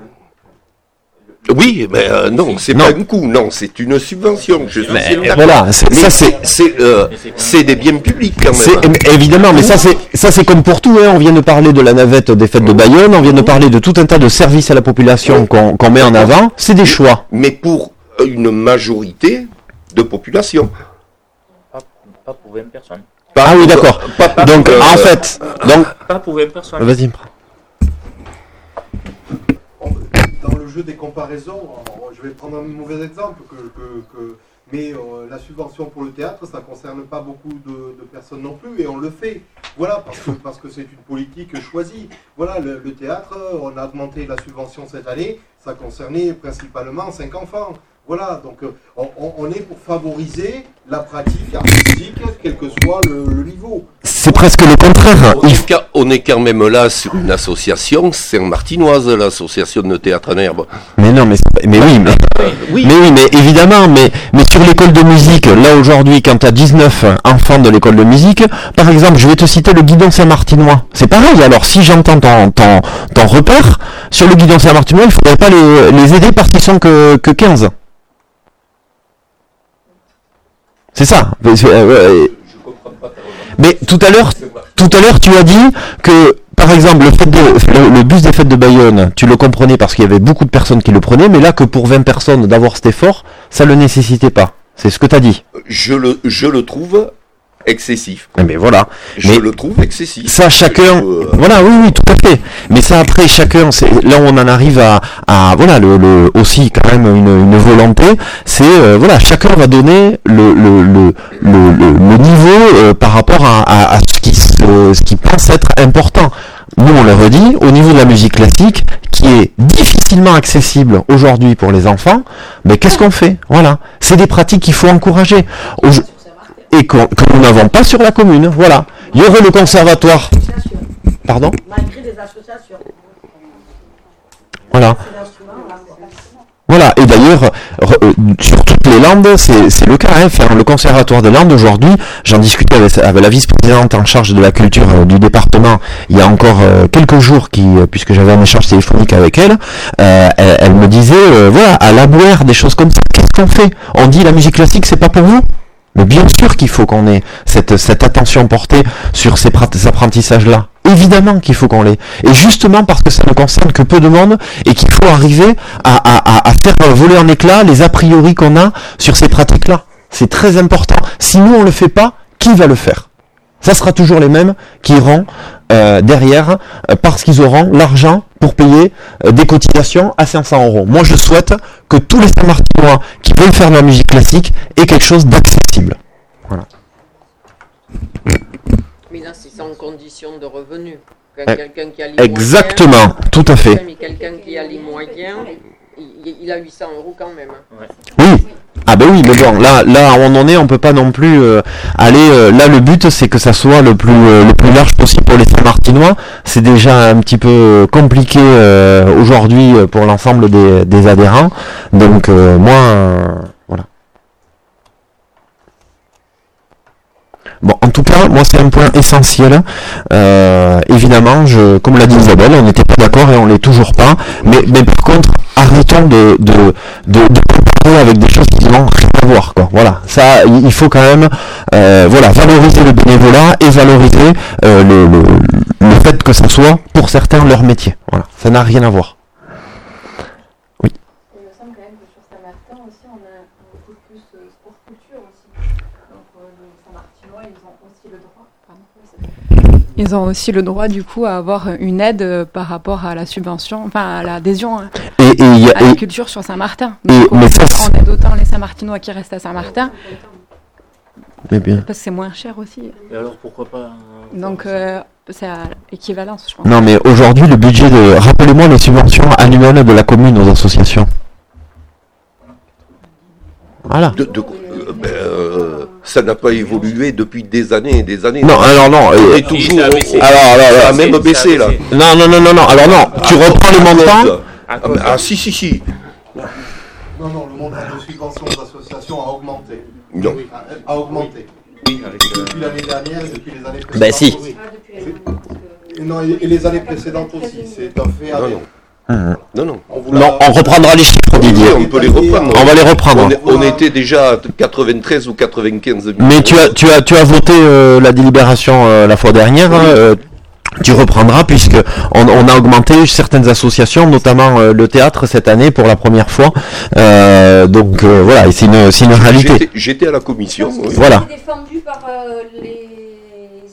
Oui, mais euh, non, c'est non. pas un coût, non, c'est une subvention. Je suis mais voilà, c'est, mais ça c'est c'est, euh, c'est des biens publics quand même. C'est, évidemment, mais ça c'est ça c'est comme pour tout. Hein. On vient de parler de la navette des fêtes de Bayonne, on vient de parler de tout un tas de services à la population qu'on, qu'on met en avant. C'est des choix. Mais pour une majorité de population. Pas, pas pour vingt personnes. Pas ah oui, d'accord. Pas, pas donc euh, en fait, donc pas pour vingt personnes. Vas-y. Dans le jeu des comparaisons. Alors, je vais prendre un mauvais exemple, que, que, que, mais euh, la subvention pour le théâtre, ça ne concerne pas beaucoup de, de personnes non plus, et on le fait. Voilà, parce que, parce que c'est une politique choisie. Voilà, le, le théâtre, on a augmenté la subvention cette année, ça concernait principalement cinq enfants. Voilà, donc on, on est pour favoriser la pratique artistique, quel que soit le, le niveau. C'est presque le contraire. On est, on est quand même là sur une association saint-martinoise, l'association de théâtre en herbe. Mais non, mais, mais oui, mais, oui. mais oui, mais évidemment, mais, mais sur l'école de musique, là aujourd'hui, quand tu as dix-neuf enfants de l'école de musique, par exemple, je vais te citer le guidon saint-martinois. C'est pareil, alors si j'entends ton, ton, ton repère, sur le guidon saint-martinois, il ne faudrait pas les, les aider parce qu'ils sont que, que quinze. C'est ça. Mais tout à l'heure, tout à l'heure, tu as dit que, par exemple, le, fait de, le, le bus des fêtes de Bayonne, tu le comprenais parce qu'il y avait beaucoup de personnes qui le prenaient, mais là, que pour vingt personnes, d'avoir cet effort, ça le nécessitait pas. C'est ce que tu as dit. Je le, je le trouve excessif. Mais voilà. Je mais le trouve excessif. Ça, chacun. Euh... Voilà, oui, oui, tout à fait. Mais ça, après, chacun, c'est là où on en arrive à, à voilà, le, le, aussi quand même une, une volonté. C'est euh, voilà, chacun va donner le le le le, le, le niveau euh, par rapport à, à, à ce qui se, ce qui pense être important. Nous, on le redit, au niveau de la musique classique, qui est difficilement accessible aujourd'hui pour les enfants, mais qu'est-ce qu'on fait? Voilà, c'est des pratiques qu'il faut encourager. Au, et que, que nous n'avons pas sur la commune, voilà. Il y aurait le conservatoire. Pardon ? Malgré des associations. Voilà. Voilà, et d'ailleurs, euh, sur toutes les Landes, c'est, c'est le cas. Hein. Enfin, le conservatoire des Landes, aujourd'hui, j'en discutais avec, avec la vice-présidente en charge de la culture euh, du département il y a encore euh, quelques jours, qui, euh, puisque j'avais un échange téléphonique avec elle, euh, elle, elle me disait, euh, voilà, à la Bouère, des choses comme ça, qu'est-ce qu'on fait ? On dit la musique classique, c'est pas pour vous ? Mais bien sûr qu'il faut qu'on ait cette, cette attention portée sur ces, ces apprentissages-là. Évidemment qu'il faut qu'on l'ait. Et justement parce que ça ne concerne que peu de monde et qu'il faut arriver à, à, à faire voler en éclats les a priori qu'on a sur ces pratiques-là. C'est très important. Si nous on ne le fait pas, qui va le faire ? Ça sera toujours les mêmes qui iront euh, derrière euh, parce qu'ils auront l'argent pour payer euh, des cotisations à cinq cents euros. Moi je souhaite que tous les Saint-Martinois qui veulent faire de la musique classique aient quelque chose d'accessible. Voilà. Mais là c'est sans condition de revenu. Quand eh, quelqu'un qui a les exactement, moyens, tout à fait. Mais quelqu'un qui a les moyens, il, il a huit cents euros quand même. Ouais. Oui. Ah ben oui, mais bon, là, là, on en est, on peut pas non plus euh, aller. Euh, là, le but, c'est que ça soit le plus, euh, le plus large possible pour les Saint-Martinois. C'est déjà un petit peu compliqué euh, aujourd'hui pour l'ensemble des, des adhérents. Donc, euh, moi, euh, voilà. Bon, en tout cas, moi, c'est un point essentiel. Euh, évidemment, je, comme l'a dit Isabelle, on n'était pas d'accord et on l'est toujours pas. Mais, mais par contre, arrêtons de, de, de, de comparer avec des choses qui n'ont rien à voir, quoi. Voilà, ça, il faut quand même, euh, voilà, valoriser le bénévolat et valoriser euh, le, le, le fait que ça soit pour certains leur métier. Voilà, ça n'a rien à voir. Oui. Il me semble quand même que sur Saint-Martin aussi, on a un peu plus euh, sport culture aussi. Donc euh, les Saint-Martinois, ils ont aussi le droit. Pardon. Ils ont aussi le droit du coup à avoir une aide euh, par rapport à la subvention, enfin à l'adhésion hein, et, et y a, à la et, culture sur Saint-Martin. Et, Donc, mais ça, on aide autant les Saint-Martinois qui restent à Saint-Martin. Mais bien. Parce que c'est moins cher aussi. Et alors pourquoi pas euh, Donc euh, c'est à équivalence, je pense. Non, mais aujourd'hui, le budget de... Rappelez-moi les subventions annuelles de la commune aux associations. Voilà. De, de, euh, ben, euh, ça n'a pas évolué depuis des années et des années. Non, alors non. Euh, et toujours. Ça a baissé. Alors, alors, alors, ça a même baissé, là. Non, non, non, non, non. Alors non, tu ah, reprends les montants. Ah, ah, si, si, si. Non, non, le montant de subvention aux associations a augmenté. Non. A, a augmenté. Oui, avec, euh... depuis l'année dernière et depuis les années précédentes. Ben si. Oui. Et, non, et les années précédentes aussi. C'est un fait avéré. Mmh. Non, non. On, non, on reprendra les chiffres, Didier. Oui, on peut les reprendre. On va les reprendre. On, on était déjà à quatre-vingt-treize ou quatre-vingt-quinze millions. Mais tu as, tu as, tu as voté euh, la délibération euh, la fois dernière. Oui. Euh, tu reprendras puisque on, on a augmenté certaines associations, notamment euh, le théâtre cette année pour la première fois. Euh, donc euh, voilà, et c'est une, c'est une réalité. J'étais, j'étais à la commission. Oui. Voilà. C'est défendu par euh, les élus de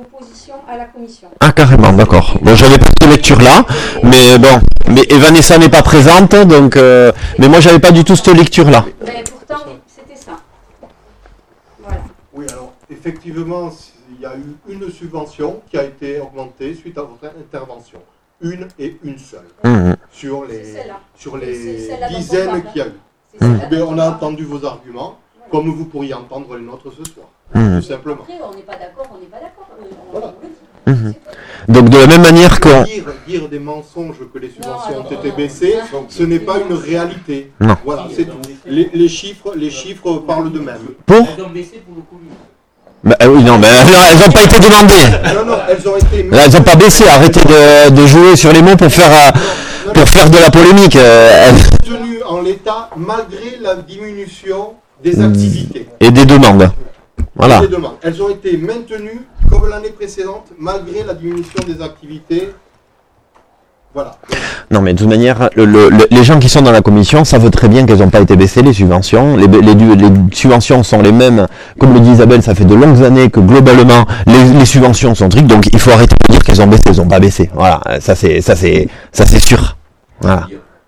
d'opposition à la commission. Ah, carrément, d'accord. Bon, j'avais pas cette lecture-là, mais bon, mais et Vanessa n'est pas présente, donc, euh, mais moi j'avais pas du tout cette lecture-là. Mais pourtant, c'était ça. Voilà. Oui, alors, effectivement, il y a eu une subvention qui a été augmentée suite à votre intervention. Une et une seule. Mmh. Sur les, sur C'est les celle-là dont on dizaines parle. qu'il y a eu. C'est celle-là Mais dont on on a parle. entendu vos arguments, comme vous pourriez entendre les nôtres ce soir. Mmh. Tout simplement. Après, on n'est pas d'accord, on n'est pas d'accord. euh, on- Voilà. on le dit. Mhm. Donc de la même manière qu'on... Dire, dire des mensonges que les subventions ont été baissées, ce n'est pas une réalité. Non. Voilà, c'est tout. Les, les chiffres, les chiffres parlent d'eux-mêmes. Pour bah, euh, oui, non, mais elles n'ont pas été demandées. Non, non, elles ont été. Là, elles n'ont pas baissé. Arrêtez de, de jouer sur les mots pour faire, euh, pour faire de la polémique. Euh, elles- Tenues en l'état malgré la diminution des activités. Et des demandes. Voilà. Des demandes. Elles ont été maintenues comme l'année précédente malgré la diminution des activités. Voilà. Non, mais de toute manière, le- le- le- les gens qui sont dans la commission savent très bien qu'elles n'ont pas été baissées, les subventions. Les, les, les subventions sont les mêmes. Comme le dit Isabelle, ça fait de longues années que globalement, les, les subventions sont trucs. Donc, il faut arrêter de dire qu'elles ont baissé. Elles n'ont pas baissé. Voilà. Ça, c'est, ça, c'est, ça, c'est sûr. Voilà.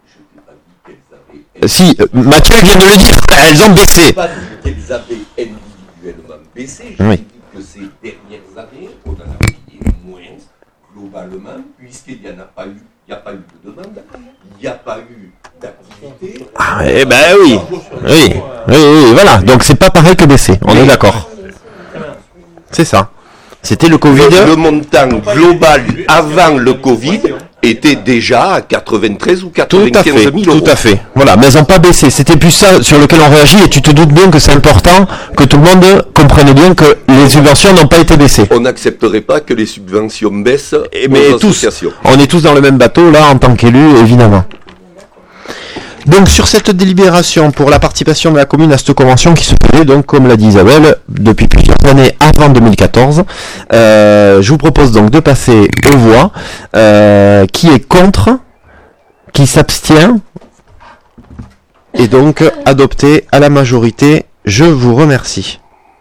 Euh, Si, euh, Mathieu vient de le dire. Elles ont baissé. Je n'ai pas dit qu'elles avaient individuellement baissé. Je Oui. dis que ces dernières années, on en a payé moins globalement, puisqu'il n'y en a pas eu, il n'y a pas eu de demande, il n'y a pas eu d'activité. Ah, eh ben oui. Oui, oui, oui, voilà. Donc, c'est pas pareil que baisser. On est d'accord. C'est ça. C'était le Covid. Le, le montant global avant le Covid était déjà à quatre-vingt-treize ou Tout à quatre-vingt-quinze fait, mille euros. tout à fait. Voilà, mais elles n'ont pas baissé. C'était plus ça sur lequel on réagit et tu te doutes bien que c'est important que tout le monde comprenne bien que les subventions n'ont pas été baissées. On n'accepterait pas que les subventions baissent Et aux mais tous, associations. on est tous dans le même bateau là en tant qu'élus, évidemment. Donc sur cette délibération pour la participation de la commune à cette convention qui se faisait donc comme l'a dit Isabelle depuis plusieurs années avant deux mille quatorze, euh, je vous propose donc de passer aux voix. Euh, qui est contre, qui s'abstient et donc adopté à la majorité. Je vous remercie.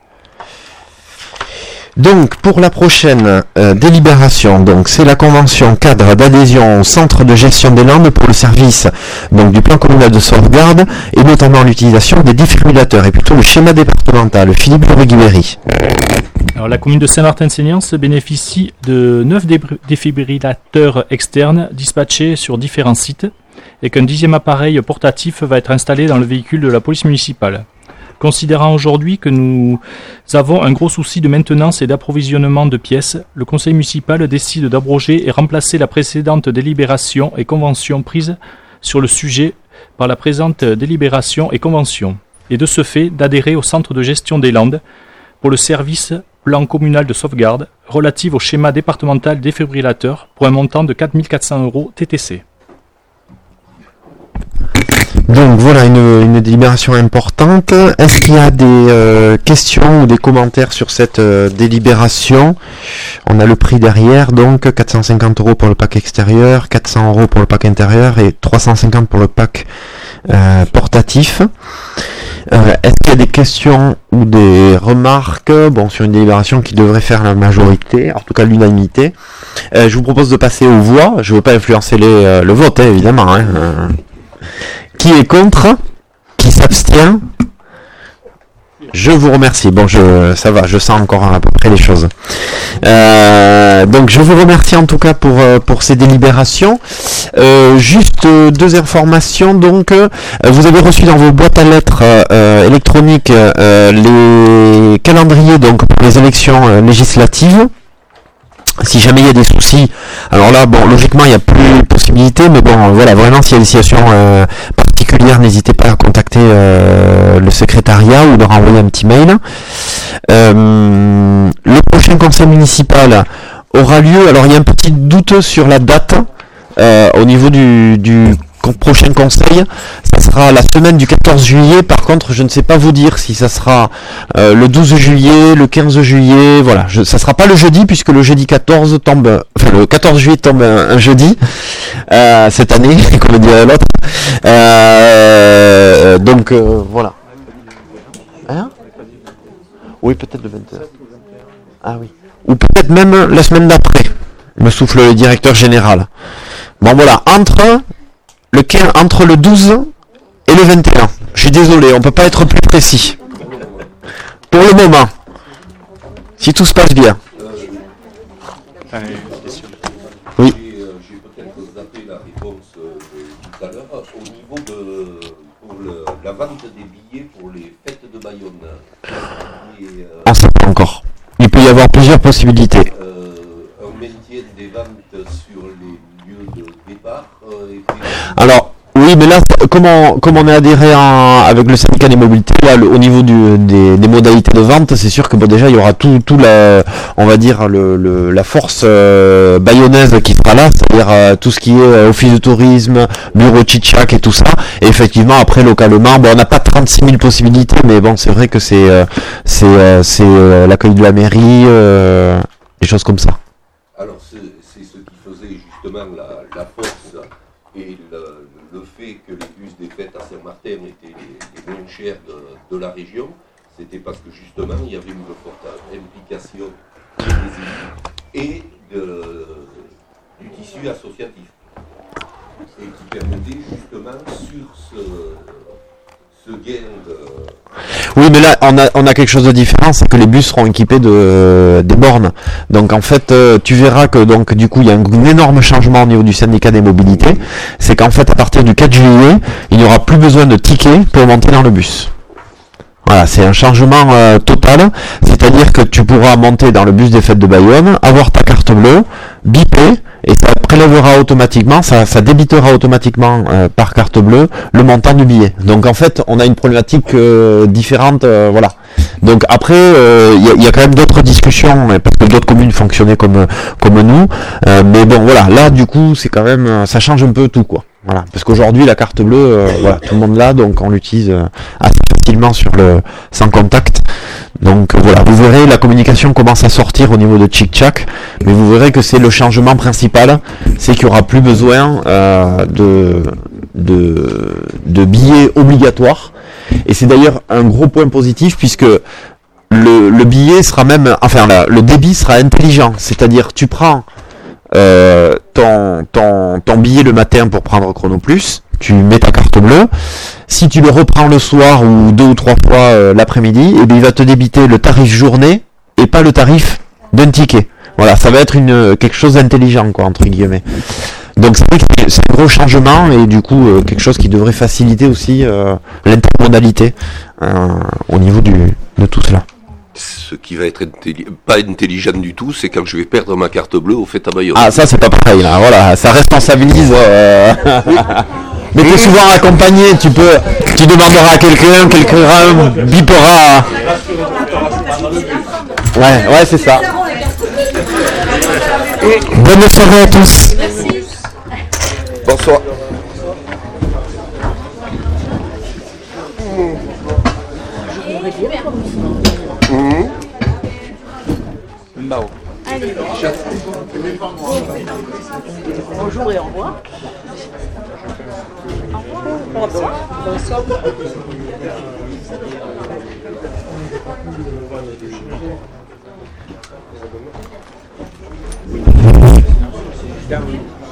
Donc pour la prochaine euh, délibération, donc c'est la convention cadre d'adhésion au centre de gestion des Landes pour le service donc du plan communal de sauvegarde et notamment l'utilisation des défibrillateurs et plutôt le schéma départemental. Philippe Louriguibéry. Alors, la commune de Saint-Martin-Séniance bénéficie de neuf défibrillateurs externes dispatchés sur différents sites et qu'un dixième appareil portatif va être installé dans le véhicule de la police municipale. Considérant aujourd'hui que nous avons un gros souci de maintenance et d'approvisionnement de pièces, le conseil municipal décide d'abroger et remplacer la précédente délibération et convention prise sur le sujet par la présente délibération et convention, et de ce fait d'adhérer au centre de gestion des Landes pour le service plan communal de sauvegarde relatif au schéma départemental défibrillateur pour un montant de quatre mille quatre cents euros T T C. Donc voilà une, une délibération importante. Est-ce qu'il y a des euh, questions ou des commentaires sur cette euh, délibération? On a le prix derrière, donc quatre cent cinquante euros pour le pack extérieur, quatre cents euros pour le pack intérieur et trois cent cinquante pour le pack euh, portatif. Euh, Est-ce qu'il y a des questions ou des remarques bon, sur une délibération qui devrait faire la majorité, en tout cas l'unanimité? euh, Je vous propose de passer aux voix. Je ne veux pas influencer les, euh, le vote, hein, évidemment. Hein. Euh, Qui est contre? Qui s'abstient? Je vous remercie. Bon, je, ça va, je sens encore à peu près les choses. Euh, donc, je vous remercie en tout cas pour, pour ces délibérations. Euh, juste euh, deux informations. Donc, euh, vous avez reçu dans vos boîtes à lettres euh, électroniques euh, les calendriers donc pour les élections euh, législatives. Si jamais il y a des soucis, alors là, bon, logiquement, il n'y a plus de possibilité, mais bon, voilà, vraiment, s'il y a des situations euh, particulières, n'hésitez pas à contacter euh, le secrétariat ou leur envoyer un petit mail. Euh, le prochain conseil municipal aura lieu, alors il y a un petit doute sur la date euh, au niveau du, du prochain conseil, ça sera la semaine du quatorze juillet. Par contre, je ne sais pas vous dire si ça sera euh, le douze juillet, le quinze juillet, voilà, je, ça sera pas le jeudi puisque le jeudi quatorze tombe, enfin le quatorze juillet tombe un, un jeudi euh, cette année, comme dirait l'autre. Euh, donc euh, voilà. Hein? Oui, peut-être le vingt heures. Ah oui. ou peut-être même la semaine d'après, me souffle le directeur général. Bon voilà, entre le quinze, entre le douze et le vingt et un. Je suis désolé, on peut pas être plus précis. Pour le moment, si tout se passe bien. Oui. J'ai peut-être zappé la réponse euh, tout à l'heure. Au niveau de pour le, la vente des billets pour les fêtes de Bayonne. Et, euh, On ne sait pas encore. Il peut y avoir plusieurs possibilités. Euh, un maintien des ventes sur les lieux de départ. Euh, et puis... Alors, oui, mais là, comme on, comme on est adhéré en, avec le syndicat des mobilités, là, le, au niveau du, des, des modalités de vente, c'est sûr que bon, déjà, il y aura tout, tout la, on va dire, le, le, la force euh, bayonnaise qui sera là, c'est-à-dire euh, tout ce qui est euh, office de tourisme, bureau Tchitchak et tout ça. Et effectivement, après, localement, bon, on n'a pas trente-six mille possibilités, mais bon, c'est vrai que c'est euh, c'est euh, c'est euh, l'accueil de la mairie, euh, des choses comme ça. Alors, c'est, c'est ce qui faisait justement la, la force et le, le fait que les bus des fêtes à Saint-Martin étaient les, les moins chers de, de la région, c'était parce que justement il y avait une forte implication des élus et de, du tissu associatif, et qui permettait justement sur ce, ce gain de... Oui, mais là, on a, on a quelque chose de différent, c'est que les bus seront équipés de des bornes. Donc en fait, euh, tu verras que donc du coup, il y a un, un énorme changement au niveau du syndicat des mobilités. C'est qu'en fait, à partir du quatre juillet, il n'y aura plus besoin de tickets pour monter dans le bus. Voilà, c'est un changement euh, total, c'est-à-dire que tu pourras monter dans le bus des fêtes de Bayonne, avoir ta carte bleue, biper, et ça prélèvera automatiquement, ça, ça débitera automatiquement euh, par carte bleue le montant du billet. Donc en fait, on a une problématique euh, différente, euh, voilà. Donc après, il euh, y, y a quand même d'autres discussions, parce que d'autres communes fonctionnaient comme comme nous, euh, mais bon voilà, là du coup, c'est quand même, ça change un peu tout quoi. Voilà, parce qu'aujourd'hui la carte bleue, euh, voilà, tout le monde l'a, donc on l'utilise euh, assez facilement sur le sans contact. Donc euh, voilà, vous verrez, la communication commence à sortir au niveau de Tchitchak, mais vous verrez que c'est le changement principal, c'est qu'il n'y aura plus besoin euh, de, de de billets obligatoires. Et c'est d'ailleurs un gros point positif puisque le, le billet sera même, enfin la, le débit sera intelligent, c'est-à-dire tu prends Euh, ton, ton, ton billet le matin pour prendre Chronoplus, tu mets ta carte bleue. Si tu le reprends le soir ou deux ou trois fois euh, l'après-midi, et bien il va te débiter le tarif journée et pas le tarif d'un ticket. Voilà, ça va être une quelque chose d'intelligent quoi entre guillemets. Donc c'est vrai que c'est, c'est un gros changement et du coup euh, quelque chose qui devrait faciliter aussi euh, l'intermodalité euh, au niveau du de tout cela. Ce qui va être intelli- pas intelligent du tout, c'est quand je vais perdre ma carte bleue au fait à Bayonne. Ah, ça c'est pas pareil là, voilà, ça responsabilise. Euh... Mais t'es souvent accompagné, tu peux, tu demanderas à quelqu'un, quelqu'un bipera. Ouais, ouais, c'est ça. Bonne soirée à tous. Bonsoir. Mmh. Mbao. Allez. Bonjour et au revoir. Au revoir. Bonsoir. Bonsoir.